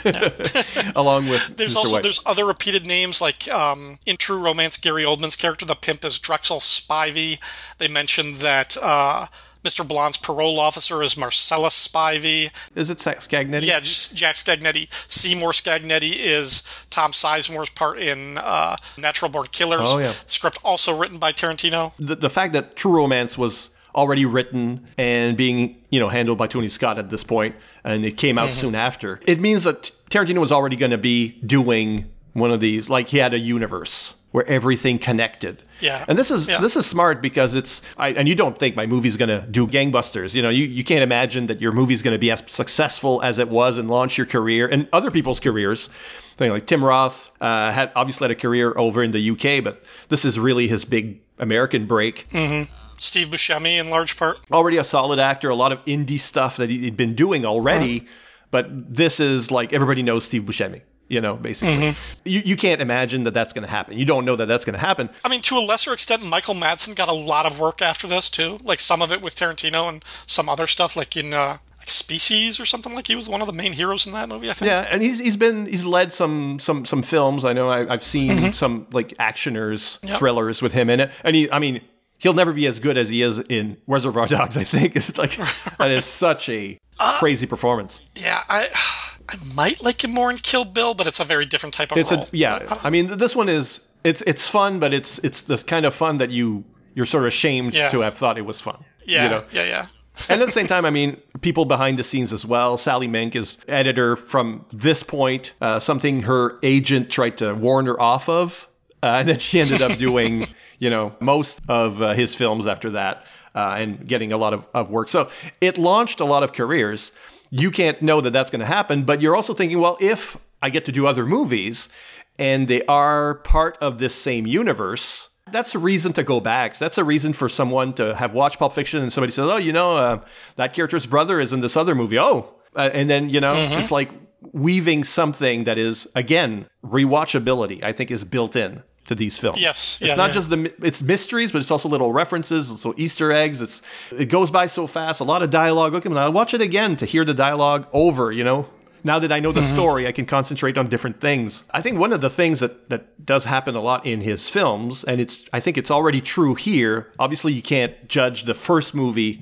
along with There's Mister also White. there's other repeated names like um, in True Romance, Gary Oldman's character, the pimp, is Drexel Spivey. They mentioned that uh, Mister Blonde's parole officer is Marcellus Spivey. Is it Scagnetti? Yeah, just Jack Scagnetti. Seymour Scagnetti is Tom Sizemore's part in uh, Natural Born Killers. Oh, yeah. The script also written by Tarantino. The, the fact that True Romance was already written and being, you know, handled by Tony Scott at this point, and it came out mm-hmm. soon after, it means that Tarantino was already going to be doing one of these, like he had a universe where everything connected. Yeah. And this is yeah. this is smart because it's, I, and you don't think my movie's going to do gangbusters. You know, you, you can't imagine that your movie's going to be as successful as it was and launch your career and other people's careers. Thing like Tim Roth uh, had obviously had a career over in the U K, but this is really his big American break. Mm-hmm. Steve Buscemi in large part. Already a solid actor, a lot of indie stuff that he'd been doing already, huh. but this is like everybody knows Steve Buscemi. You know, basically. Mm-hmm. You you can't imagine that that's going to happen. You don't know that that's going to happen. I mean, to a lesser extent, Michael Madsen got a lot of work after this, too. Like, some of it with Tarantino and some other stuff, like in uh, like Species or something. Like, he was one of the main heroes in that movie, I think. Yeah, and he's he's been, he's led some some some films. I know I, I've seen mm-hmm. some, like, actioners, yep. thrillers with him in it. And he, I mean, he'll never be as good as he is in Reservoir Dogs, I think. It's like, that is such a uh, crazy performance. Yeah, I... I might like him more in Kill Bill, but it's a very different type of it's role. A, yeah, I mean, this one is it's it's fun, but it's it's the kind of fun that you you're sort of ashamed yeah. to have thought it was fun. Yeah, you know? yeah, yeah. And at the same time, I mean, people behind the scenes as well. Sally Mink is editor from this point, uh, something her agent tried to warn her off of, uh, and then she ended up doing, you know, most of uh, his films after that, uh, and getting a lot of, of work. So it launched a lot of careers. You can't know that that's going to happen, but you're also thinking, well, if I get to do other movies and they are part of this same universe, that's a reason to go back. That's a reason for someone to have watched Pulp Fiction and somebody says, oh, you know, uh, that character's brother is in this other movie. Oh, uh, and then, you know, mm-hmm. it's like weaving something that is, again, rewatchability, I think, is built in to these films. Yes. It's yeah, not yeah. just the, it's mysteries, but it's also little references, it's so Easter eggs. It's, it goes by so fast, a lot of dialogue. Okay, I'll watch it again to hear the dialogue over, you know. Now that I know the mm-hmm. story, I can concentrate on different things. I think one of the things that, that does happen a lot in his films, and it's I think it's already true here, obviously you can't judge the first movie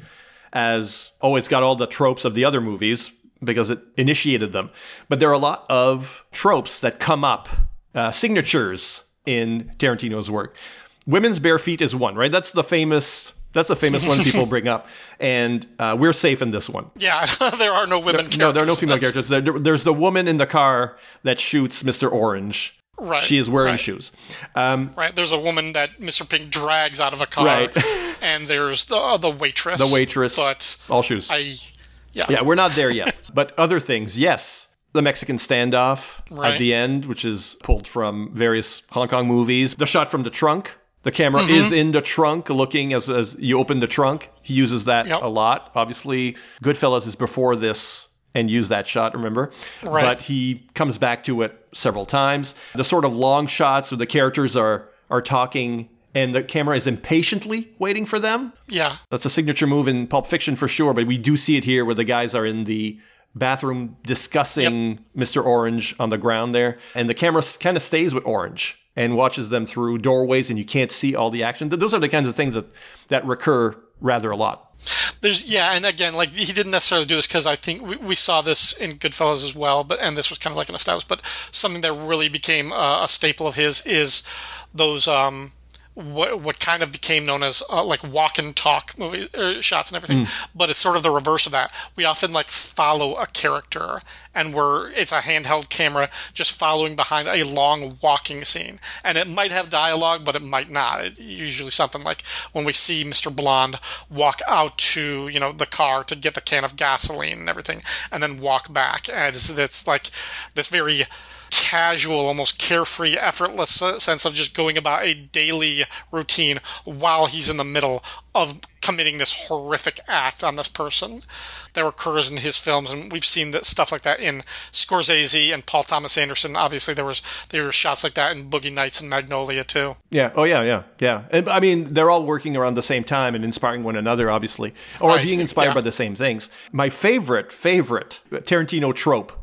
as, oh, it's got all the tropes of the other movies, because it initiated them. But there are a lot of tropes that come up, uh, signatures in Tarantino's work. Women's bare feet is one, right? That's the famous... That's the famous one people bring up, and uh, we're safe in this one. Yeah, there are no women there, characters. No, there are no female characters. There, there's the woman in the car that shoots Mister Orange. Right. She is wearing right. shoes. Um, right. There's a woman that Mister Pink drags out of a car. Right. And there's the uh, the waitress. The waitress. But all shoes. I, yeah. Yeah, we're not there yet. But other things, yes. The Mexican standoff right. at the end, which is pulled from various Hong Kong movies. The shot from the trunk. The camera mm-hmm. is in the trunk, looking as, as you open the trunk. He uses that yep. a lot. Obviously, Goodfellas is before this and used that shot, remember? Right. But he comes back to it several times. The sort of long shots where the characters are are talking and the camera is impatiently waiting for them. Yeah. That's a signature move in Pulp Fiction for sure, but we do see it here where the guys are in the bathroom discussing yep. Mister Orange on the ground there. And the camera kind of stays with Orange and watches them through doorways, and you can't see all the action. Those are the kinds of things that, that recur rather a lot. There's yeah, and again, like he didn't necessarily do this because I think we, we saw this in Goodfellas as well, but and this was kind of like an established, but something that really became uh, a staple of his is those um what what kind of became known as uh, like walk and talk movie uh, shots and everything, mm. but it's sort of the reverse of that. We often like follow a character, and we're it's a handheld camera just following behind a long walking scene, and it might have dialogue, but it might not. It, usually something like when we see Mister Blonde walk out to you know the car to get the can of gasoline and everything, and then walk back, and it's, it's like this very casual, almost carefree, effortless sense of just going about a daily routine while he's in the middle of committing this horrific act on this person that occurs in his films. And we've seen that stuff like that in Scorsese and Paul Thomas Anderson. Obviously, there was there were shots like that in Boogie Nights and Magnolia, too. Yeah. Oh, yeah, yeah, yeah. And, I mean, they're all working around the same time and inspiring one another, obviously, or right. being inspired yeah. by the same things. My favorite, favorite Tarantino trope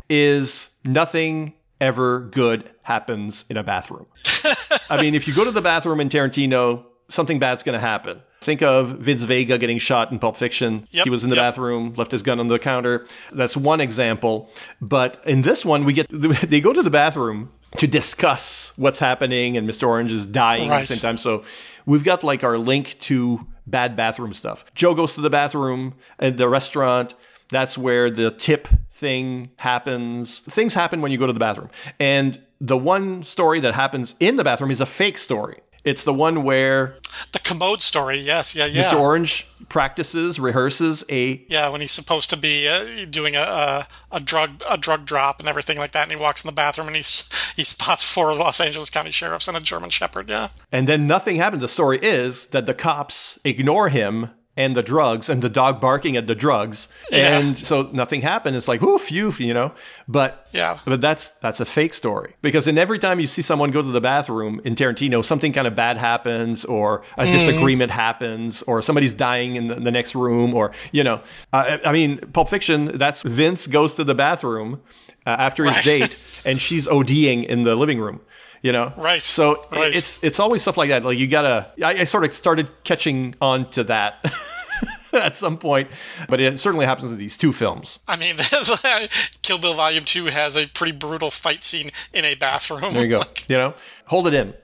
is nothing ever good happens in a bathroom. I mean, if you go to the bathroom in Tarantino, something bad's going to happen. Think of Vince Vega getting shot in Pulp Fiction. Yep, he was in the yep. bathroom, left his gun on the counter. That's one example. But in this one, we get they go to the bathroom to discuss what's happening, and Mister Orange is dying Right. at the same time. So we've got like our link to bad bathroom stuff. Joe goes to the bathroom at the restaurant. That's where the tip thing happens. Things happen when you go to the bathroom. And the one story that happens in the bathroom is a fake story. It's the one where The commode story, yes, yeah, yeah. Mister Orange practices, rehearses a Yeah, when he's supposed to be uh, doing a, a a drug a drug drop and everything like that, and he walks in the bathroom and he's he spots four Los Angeles County sheriffs and a German Shepherd. Yeah, and then nothing happens. The story is that the cops ignore him and the drugs and the dog barking at the drugs, Yeah. and so nothing happened. It's like, whoo, phew, you know. But Yeah. but that's that's a fake story, because in every time you see someone go to the bathroom in Tarantino, something kind of bad happens, or a Mm. disagreement happens, or somebody's dying in the, the next room, or you know, uh, I mean, Pulp Fiction. That's Vince goes to the bathroom uh, after his Right. date, and she's ODing in the living room. You know, Right. So Right. it's it's always stuff like that. Like you gotta. I, I sort of started catching on to that at some point, but it certainly happens in these two films. I mean, Kill Bill Volume Two has a pretty brutal fight scene in a bathroom. There you go. You know, hold it in.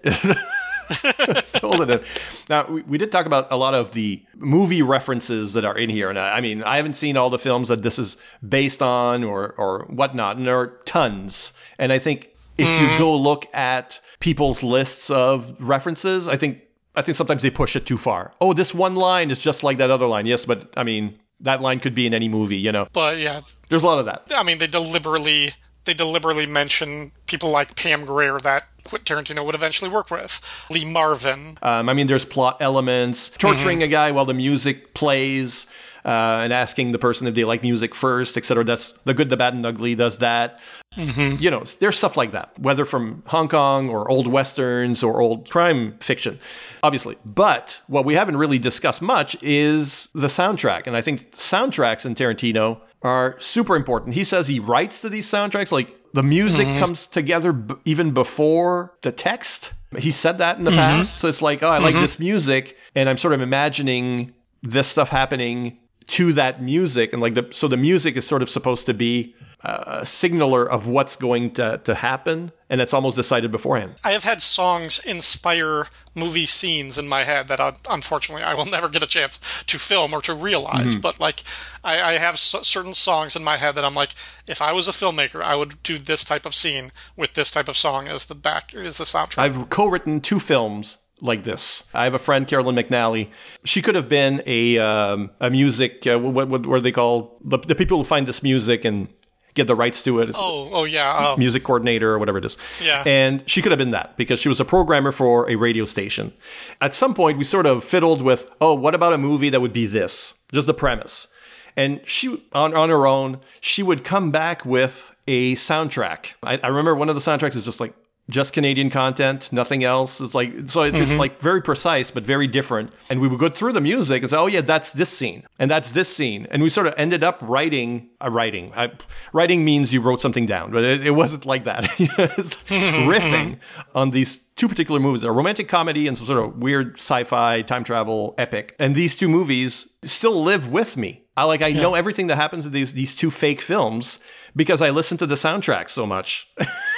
Hold it in. Now, we, we did talk about a lot of the movie references that are in here. And I, I mean, I haven't seen all the films that this is based on or, or whatnot, and there are tons. And I think if Mm. you go look at people's lists of references, I think I think sometimes they push it too far. Oh, this one line is just like that other line. Yes, but I mean, that line could be in any movie, you know. But yeah, There's a lot of that. I mean, they deliberately they deliberately mention people like Pam Grier that Quentin Tarantino would eventually work with, Lee Marvin. Um, I mean, there's plot elements, torturing a guy while the music plays, uh, and asking the person if they like music first, et cetera. That's The Good, the Bad, and Ugly does that. Mm-hmm. You know, there's stuff like that, whether from Hong Kong or old westerns or old crime fiction, obviously. But what we haven't really discussed much is the soundtrack. And I think soundtracks in Tarantino are super important. He says he writes to these soundtracks, like the music Mhm. comes together b- even before the text. He said that in the Mhm. past. So it's like, oh, I like Mhm. this music, and I'm sort of imagining this stuff happening to that music. And like the, so the music is sort of supposed to be a signaler of what's going to, to happen, and it's almost decided beforehand. I have had songs inspire movie scenes in my head that uh, unfortunately I will never get a chance to film or to realize. Mhm. But like, I, I have s- certain songs in my head that I'm like, if I was a filmmaker, I would do this type of scene with this type of song as the back as the soundtrack. I've co-written two films like this. I have a friend, Carolyn McNally. She could have been a um, a music, uh, what, what, what are they called? The, the people who find this music and get the rights to it. oh, oh yeah, um, Music coordinator or whatever it is. Yeah. And she could have been that because she was a programmer for a radio station. At some point, we sort of fiddled with, oh, what about a movie that would be this? Just the premise. And she, on, on her own, she would come back with a soundtrack. I, I remember one of the soundtracks is just like, just Canadian content, nothing else. It's like, so it's, it's Mhm. like very precise, but very different. And we would go through the music and say, oh yeah, that's this scene. And that's this scene. And we sort of ended up writing, a writing. I, writing means you wrote something down, but it, it wasn't like that. It's riffing on these two particular movies, a romantic comedy and some sort of weird sci-fi time travel epic. And these two movies still live with me. I like, I Yeah. know everything that happens in these, these two fake films because I listen to the soundtrack so much.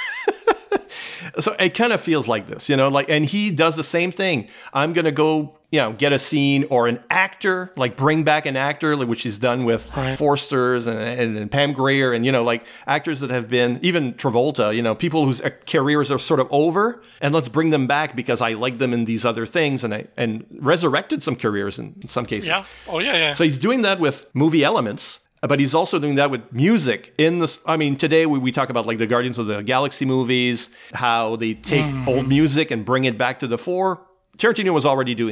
So it kind of feels like this, you know, like, and he does the same thing. I'm going to go, you know, get a scene or an actor, like bring back an actor, like, which he's done with Right. Forsters and, and, and Pam Grier and, you know, like actors that have been, even Travolta, you know, people whose careers are sort of over, and let's bring them back because I like them in these other things, and I, and resurrected some careers in, in some cases. Yeah. Oh yeah, yeah. So he's doing that with movie elements, but he's also doing that with music in this. I mean, today we, we talk about like the Guardians of the Galaxy movies, how they take Mhm. old music and bring it back to the fore. Tarantino was already doing this.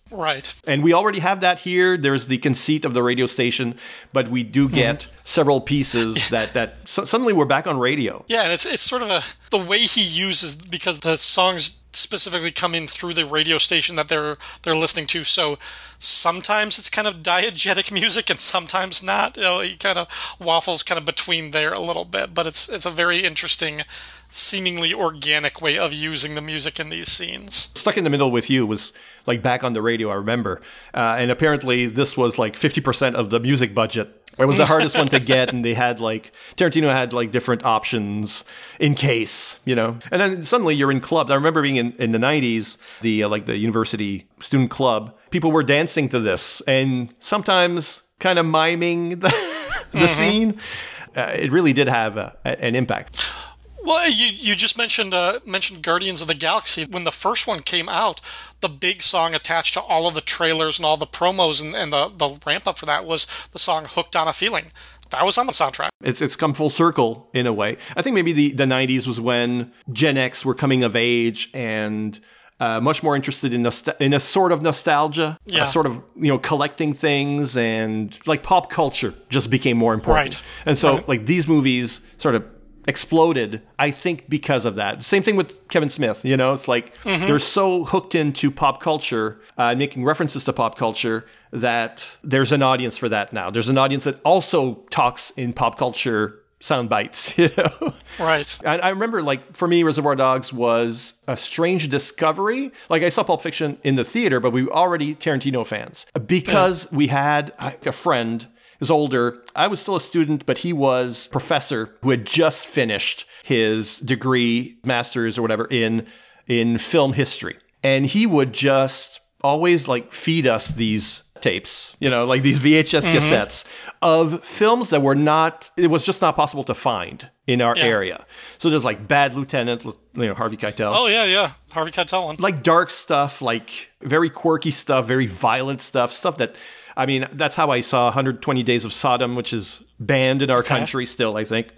Right. And we already have that here. There's the conceit of the radio station, but we do get mm-hmm. several pieces that, that so suddenly we're back on radio. Yeah, and it's it's sort of a the way he uses, because the songs specifically come in through the radio station that they're they're listening to. So sometimes it's kind of diegetic music and sometimes not. You know, he kind of waffles kind of between there a little bit, but it's it's a very interesting, seemingly organic way of using the music in these scenes. Stuck in the Middle with You was like back on the radio, I remember. Uh, and apparently this was like fifty percent of the music budget. It was the hardest one to get, and they had like, Tarantino had like different options in case, you know. And then suddenly you're in clubs. I remember being in, in the nineties, the uh, like the university student club, people were dancing to this and sometimes kind of miming the, the mm-hmm. scene. Uh, it really did have a, a, an impact. Well, you you just mentioned uh, mentioned Guardians of the Galaxy. When the first one came out, the big song attached to all of the trailers and all the promos and, and the, the ramp up for that was the song Hooked on a Feeling. That was on the soundtrack. It's it's come full circle in a way. I think maybe the, the nineties was when Gen X were coming of age and uh, much more interested in nost- in a sort of nostalgia, yeah. a sort of, you know, collecting things, and like pop culture just became more important. Right. And so right. like these movies sort of exploded, I think, because of that. Same thing with Kevin Smith, you know, it's like mm-hmm. they're so hooked into pop culture, uh, making references to pop culture, that there's an audience for that now. There's an audience that also talks in pop culture sound bites, you know? Right. And I remember, like, for me, Reservoir Dogs was a strange discovery. Like, I saw Pulp Fiction in the theater, but we were already Tarantino fans because yeah. we had a friend was older. I was still a student, but he was a professor who had just finished his degree, master's or whatever, in in film history. And he would just always like feed us these tapes, you know, like these V H S mm-hmm. cassettes of films that were not, it was just not possible to find in our yeah. area. So there's like Bad Lieutenant, you know, Harvey Keitel. Oh, yeah, yeah. Harvey Keitel one. Like dark stuff, like very quirky stuff, very violent stuff, stuff that, I mean, that's how I saw one hundred twenty Days of Sodom, which is banned in our okay. country still, I think.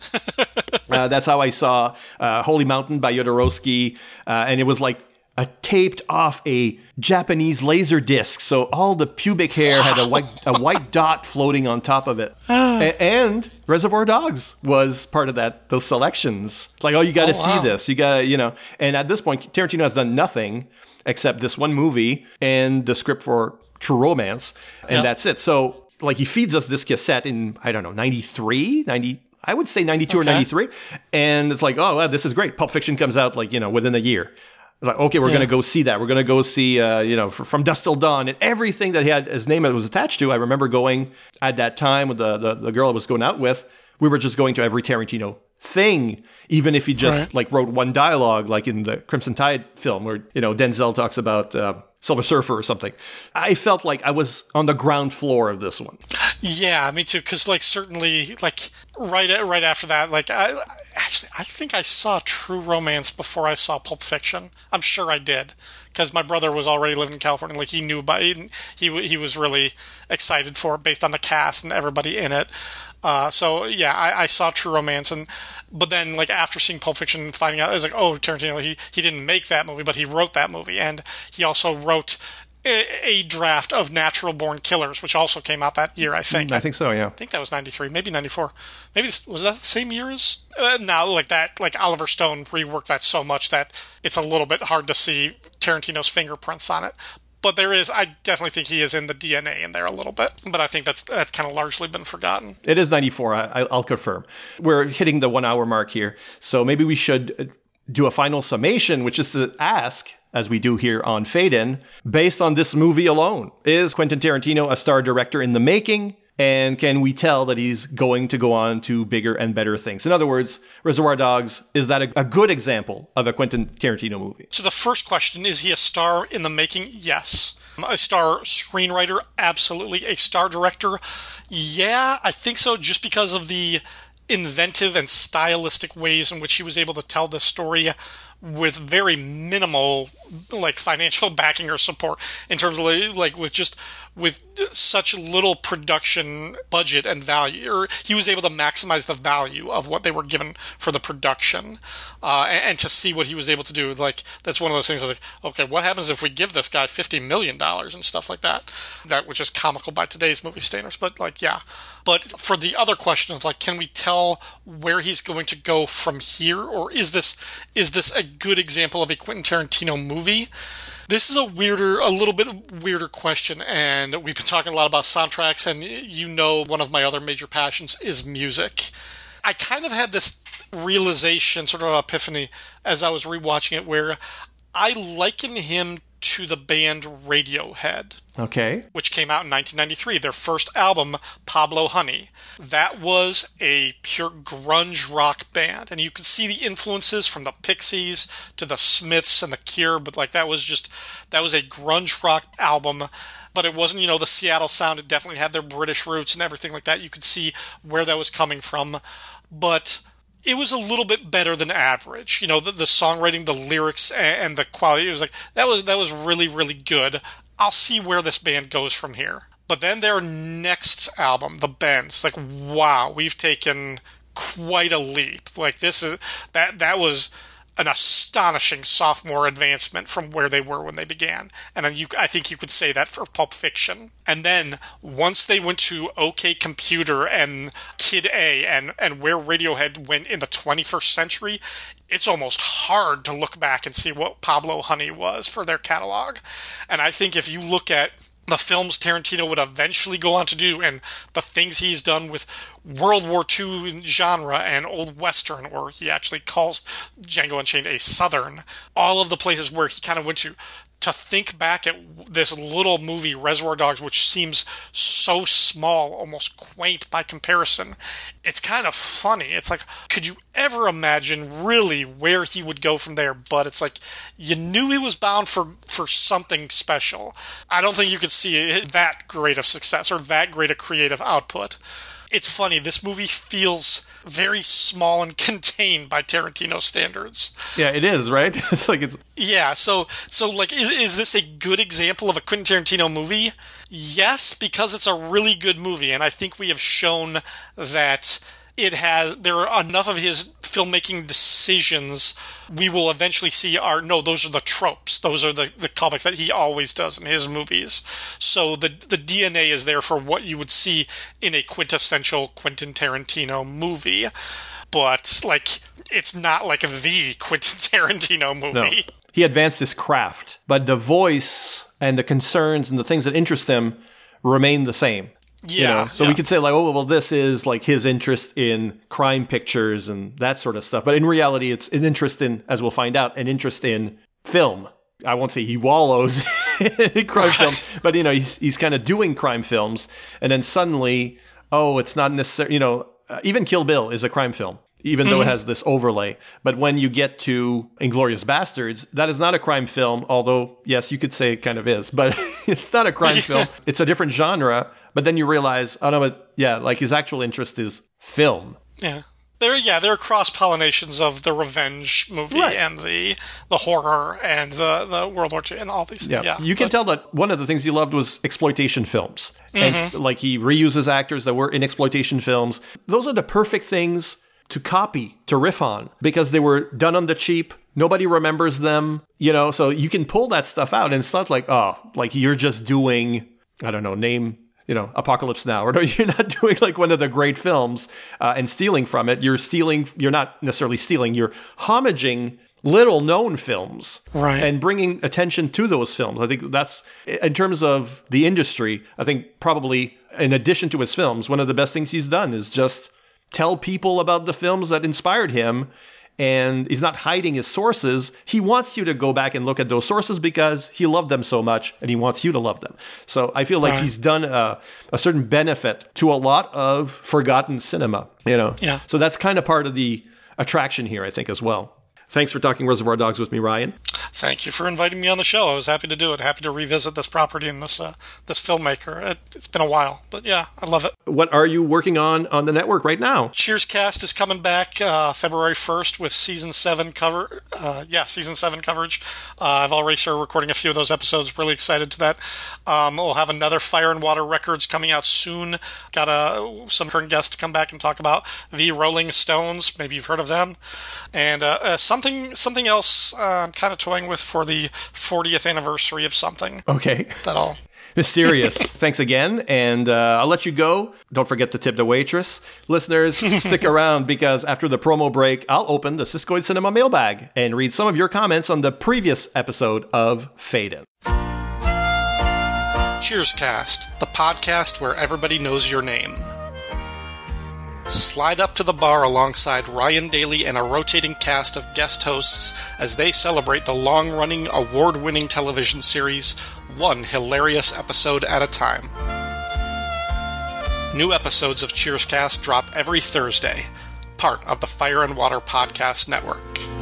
uh, that's how I saw uh, Holy Mountain by Jodorowsky. Uh, and it was like a taped off a Japanese laser disc. So all the pubic hair had a white a white dot floating on top of it. a- and Reservoir Dogs was part of that, those selections. Like, oh, you got to oh, wow. see this. You got to, you know. And at this point, Tarantino has done nothing except this one movie and the script for True Romance, and yep. that's it. So, like, he feeds us this cassette in, I don't know, ninety-three, ninety, I would say ninety-two okay. or ninety-three, and it's like, oh, well, this is great. Pulp Fiction comes out, like, you know, within a year. Like, okay, we're yeah. going to go see that. We're going to go see, uh, you know, From Dusk Till Dawn, and everything that he had his name was attached to. I remember going at that time with the, the, the girl I was going out with, we were just going to every Tarantino thing, even if he just right. like wrote one dialogue, like in the Crimson Tide film where, you know, Denzel talks about uh, Silver Surfer or something. I felt like I was on the ground floor of this one. Yeah, me too. Because like certainly like right right after that, like I actually I think I saw True Romance before I saw Pulp Fiction. I'm sure I did. Because my brother was already living in California, like he knew about it. He he was really excited for it based on the cast and everybody in it. Uh, so yeah, I, I saw True Romance, and but then like after seeing Pulp Fiction and finding out, I was like, oh, Tarantino, he he didn't make that movie, but he wrote that movie, and he also wrote a, a draft of Natural Born Killers, which also came out that year, I think. I think so, yeah. I think that was ninety-three, maybe ninety-four. Maybe this, was that the same year as? Uh, now, like that, like Oliver Stone reworked that so much that it's a little bit hard to see Tarantino's fingerprints on it. But there is, I definitely think he is in the D N A in there a little bit. But I think that's that's kind of largely been forgotten. It is ninety-four, I, I'll confirm. We're hitting the one hour mark here. So maybe we should do a final summation, which is to ask, as we do here on Fade In, based on this movie alone, is Quentin Tarantino a star director in the making? And can we tell that he's going to go on to bigger and better things? In other words, Reservoir Dogs, is that a, a good example of a Quentin Tarantino movie? So the first question, is he a star in the making? Yes. A star screenwriter? Absolutely. A star director? Yeah, I think so, just because of the inventive and stylistic ways in which he was able to tell this story with very minimal like financial backing or support in terms of like, like with just with such little production budget and value, or he was able to maximize the value of what they were given for the production, uh, and, and to see what he was able to do. Like, that's one of those things like, okay, what happens if we give this guy fifty million dollars and stuff like that? That which is comical by today's movie standards, but like, yeah. But for the other questions, like, can we tell where he's going to go from here, or is this is this a good example of a Quentin Tarantino movie? This is a weirder, a little bit weirder question, and we've been talking a lot about soundtracks, and you know one of my other major passions is music. I kind of had this realization, sort of epiphany, as I was rewatching it, where I liken him to the band Radiohead. Okay. Which came out in nineteen ninety-three, their first album, Pablo Honey. That was a pure grunge rock band, and you could see the influences from the Pixies to the Smiths and the Cure, but like that was just, that was a grunge rock album. But it wasn't, you know, the Seattle sound. It definitely had their British roots and everything like that. You could see where that was coming from. But it was a little bit better than average. You know, the, the songwriting, the lyrics, and, and the quality. It was like, that was that was really, really good. I'll see where this band goes from here. But then their next album, The Bends, like, wow, we've taken quite a leap. Like, this is, that that was an astonishing sophomore advancement from where they were when they began. And then you, I think you could say that for Pulp Fiction. And then once they went to OK Computer and Kid A and, and where Radiohead went in the twenty-first century, it's almost hard to look back and see what Pablo Honey was for their catalog. And I think if you look at the films Tarantino would eventually go on to do and the things he's done with World War Two genre and Old Western, or he actually calls Django Unchained a Southern, all of the places where he kind of went to, to think back at this little movie, Reservoir Dogs, which seems so small, almost quaint by comparison, it's kind of funny. It's like, could you ever imagine really where he would go from there? But it's like, you knew he was bound for, for something special. I don't think you could see that great of success or that great a creative output. It's funny, this movie feels very small and contained by Tarantino standards. Yeah, it is, right? It's like it's Yeah, so so like is, is this a good example of a Quentin Tarantino movie? Yes, because it's a really good movie, and I think we have shown that it has, there are enough of his filmmaking decisions we will eventually see are, no, those are the tropes. Those are the, the callbacks that he always does in his movies. So the the D N A is there for what you would see in a quintessential Quentin Tarantino movie. But, like, it's not like the Quentin Tarantino movie. No. He advanced his craft, but the voice and the concerns and the things that interest him remain the same. Yeah. You know? So yeah. we could say, like, oh, well, this is like his interest in crime pictures and that sort of stuff. But in reality, it's an interest in, as we'll find out, an interest in film. I won't say he wallows in crime right. films, but, you know, he's he's kind of doing crime films. And then suddenly, oh, it's not necessarily, you know, uh, even Kill Bill is a crime film, even mm-hmm. though it has this overlay. But when you get to Inglourious Bastards, that is not a crime film, although, yes, you could say it kind of is, but it's not a crime yeah. film. It's a different genre. But then you realize, oh, no, but yeah, like his actual interest is film. Yeah. There, yeah, there are cross-pollinations of the revenge movie right. and the the horror and the, the World War Two and all these yeah. things. Yeah, you can but, tell that one of the things he loved was exploitation films. Mm-hmm. And like he reuses actors that were in exploitation films. Those are the perfect things to copy, to riff on, because they were done on the cheap. Nobody remembers them, you know, so you can pull that stuff out and it's not like, oh, like you're just doing, I don't know, name... you know, Apocalypse Now, or you're not doing like one of the great films uh, and stealing from it. You're stealing, you're not necessarily stealing, you're homaging little known films right. and bringing attention to those films. I think that's, in terms of the industry, I think probably in addition to his films, one of the best things he's done is just tell people about the films that inspired him. And he's not hiding his sources. He wants you to go back and look at those sources because he loved them so much and he wants you to love them. So I feel like right. he's done a, a certain benefit to a lot of forgotten cinema, you know? Yeah. So that's kind of part of the attraction here, I think, as well. Thanks for talking Reservoir Dogs with me, Ryan. Thank you for inviting me on the show. I was happy to do it. Happy to revisit this property and this uh, this filmmaker. It, it's been a while, but yeah, I love it. What are you working on on the network right now? Cheers Cast is coming back uh, February first with season seven cover. Uh, yeah, season seven coverage. Uh, I've already started recording a few of those episodes. Really excited to that. Um, we'll have another Fire and Water Records coming out soon. Got a, some current guests to come back and talk about the Rolling Stones. Maybe you've heard of them. And uh, uh, something something else uh, I'm kind of toying with for the fortieth anniversary of something. Okay. That all. Mysterious. Thanks again, and uh, I'll let you go. Don't forget to tip the waitress. Listeners, stick around, because after the promo break, I'll open the Siskoid Cinema mailbag and read some of your comments on the previous episode of Fade In. Cheers Cast, the podcast where everybody knows your name. Slide up to the bar alongside Ryan Daly and a rotating cast of guest hosts as they celebrate the long-running, award-winning television series, one hilarious episode at a time. New episodes of Cheerscast drop every Thursday, part of the Fire and Water Podcast Network.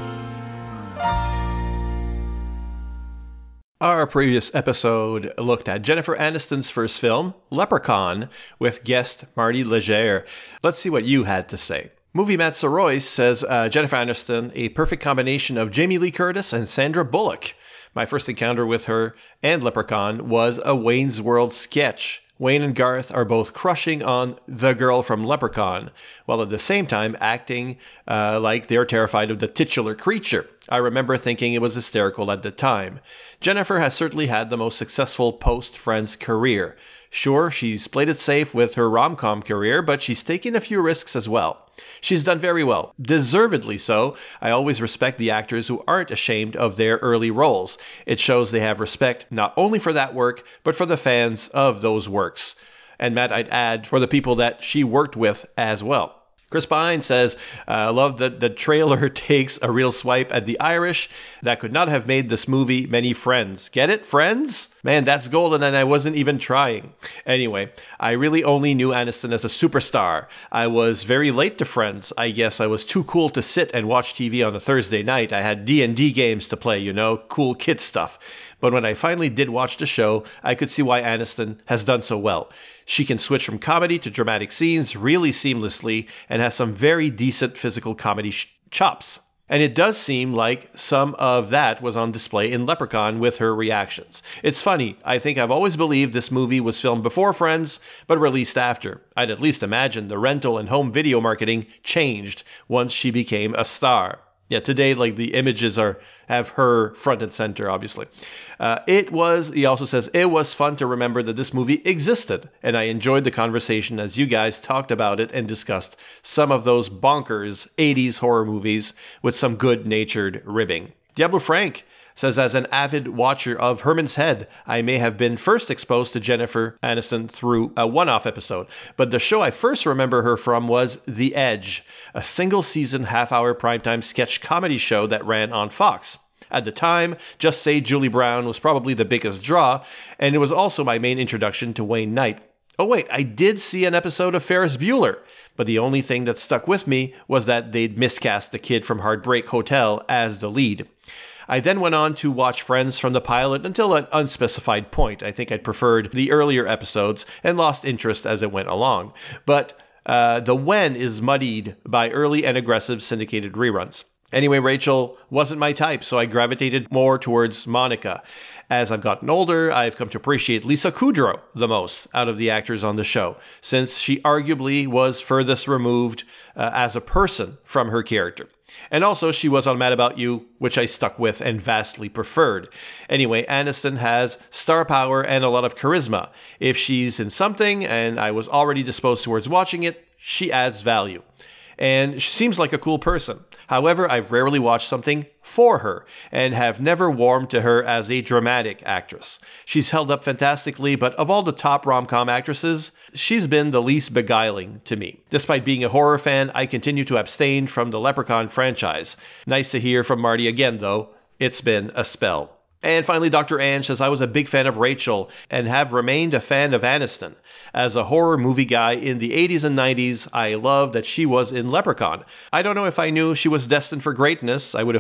Our previous episode looked at Jennifer Aniston's first film, Leprechaun, with guest Marty Legere. Let's see what you had to say. Movie Matt Soroy says uh, Jennifer Aniston, a perfect combination of Jamie Lee Curtis and Sandra Bullock. My first encounter with her and Leprechaun was a Wayne's World sketch. Wayne and Garth are both crushing on the girl from Leprechaun, while at the same time acting uh, like they're terrified of the titular creature. I remember thinking it was hysterical at the time. Jennifer has certainly had the most successful post-Friends career. Sure, she's played it safe with her rom-com career, but she's taken a few risks as well. She's done very well, deservedly so. I always respect the actors who aren't ashamed of their early roles. It shows they have respect not only for that work, but for the fans of those works. And Matt, I'd add, for the people that she worked with as well. Chris Pine says, I uh, love that the trailer takes a real swipe at the Irish. That could not have made this movie many friends. Get it, friends? Man, that's golden, and I wasn't even trying. Anyway, I really only knew Aniston as a superstar. I was very late to Friends. I guess I was too cool to sit and watch T V on a Thursday night. I had D and D games to play, you know, cool kid stuff. But when I finally did watch the show, I could see why Aniston has done so well. She can switch from comedy to dramatic scenes really seamlessly and has some very decent physical comedy sh- chops. And it does seem like some of that was on display in Leprechaun with her reactions. It's funny, I think I've always believed this movie was filmed before Friends, but released after. I'd at least imagine the rental and home video marketing changed once she became a star. Yeah, today, like, the images are have her front and center, obviously. Uh, it was, he also says, it was fun to remember that this movie existed, and I enjoyed the conversation as you guys talked about it and discussed some of those bonkers eighties horror movies with some good-natured ribbing. Diablo Frank says, as an avid watcher of Herman's Head, I may have been first exposed to Jennifer Aniston through a one-off episode, but the show I first remember her from was The Edge, a single-season half-hour primetime sketch comedy show that ran on Fox. At the time, Just Say Julie Brown was probably the biggest draw, and it was also my main introduction to Wayne Knight. Oh wait, I did see an episode of Ferris Bueller, but the only thing that stuck with me was that they'd miscast the kid from Heartbreak Hotel as the lead. I then went on to watch Friends from the pilot until an unspecified point. I think I preferred the earlier episodes and lost interest as it went along. But uh, the when is muddied by early and aggressive syndicated reruns. Anyway, Rachel wasn't my type, so I gravitated more towards Monica. As I've gotten older, I've come to appreciate Lisa Kudrow the most out of the actors on the show, since she arguably was furthest removed uh, as a person from her character. And also, she was on Mad About You, which I stuck with and vastly preferred. Anyway, Aniston has star power and a lot of charisma. If she's in something, and I was already disposed towards watching it, she adds value. And she seems like a cool person. However, I've rarely watched something for her, and have never warmed to her as a dramatic actress. She's held up fantastically, but of all the top rom-com actresses, she's been the least beguiling to me. Despite being a horror fan, I continue to abstain from the Leprechaun franchise. Nice to hear from Marty again, though. It's been a spell. And finally, Doctor Ange says, I was a big fan of Rachel and have remained a fan of Aniston. As a horror movie guy in the eighties and nineties, I love that she was in Leprechaun. I don't know if I knew she was destined for greatness. I would have put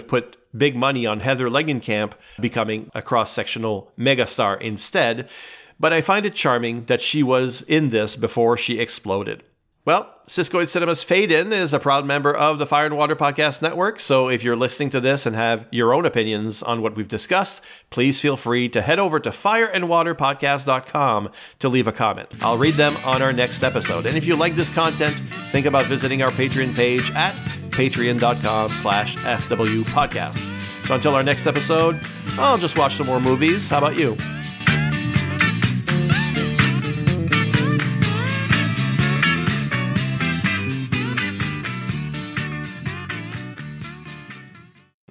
big money on Heather Langenkamp becoming a cross-sectional megastar instead, but I find it charming that she was in this before she exploded. Well, Siskoid Cinema's Fade In is a proud member of the Fire and Water Podcast Network, so if you're listening to this and have your own opinions on what we've discussed, please feel free to head over to fire and water podcast dot com to leave a comment. I'll read them on our next episode. And if you like this content, think about visiting our Patreon page at patreon dot com slash F W podcasts. So until our next episode, I'll just watch some more movies. How about you?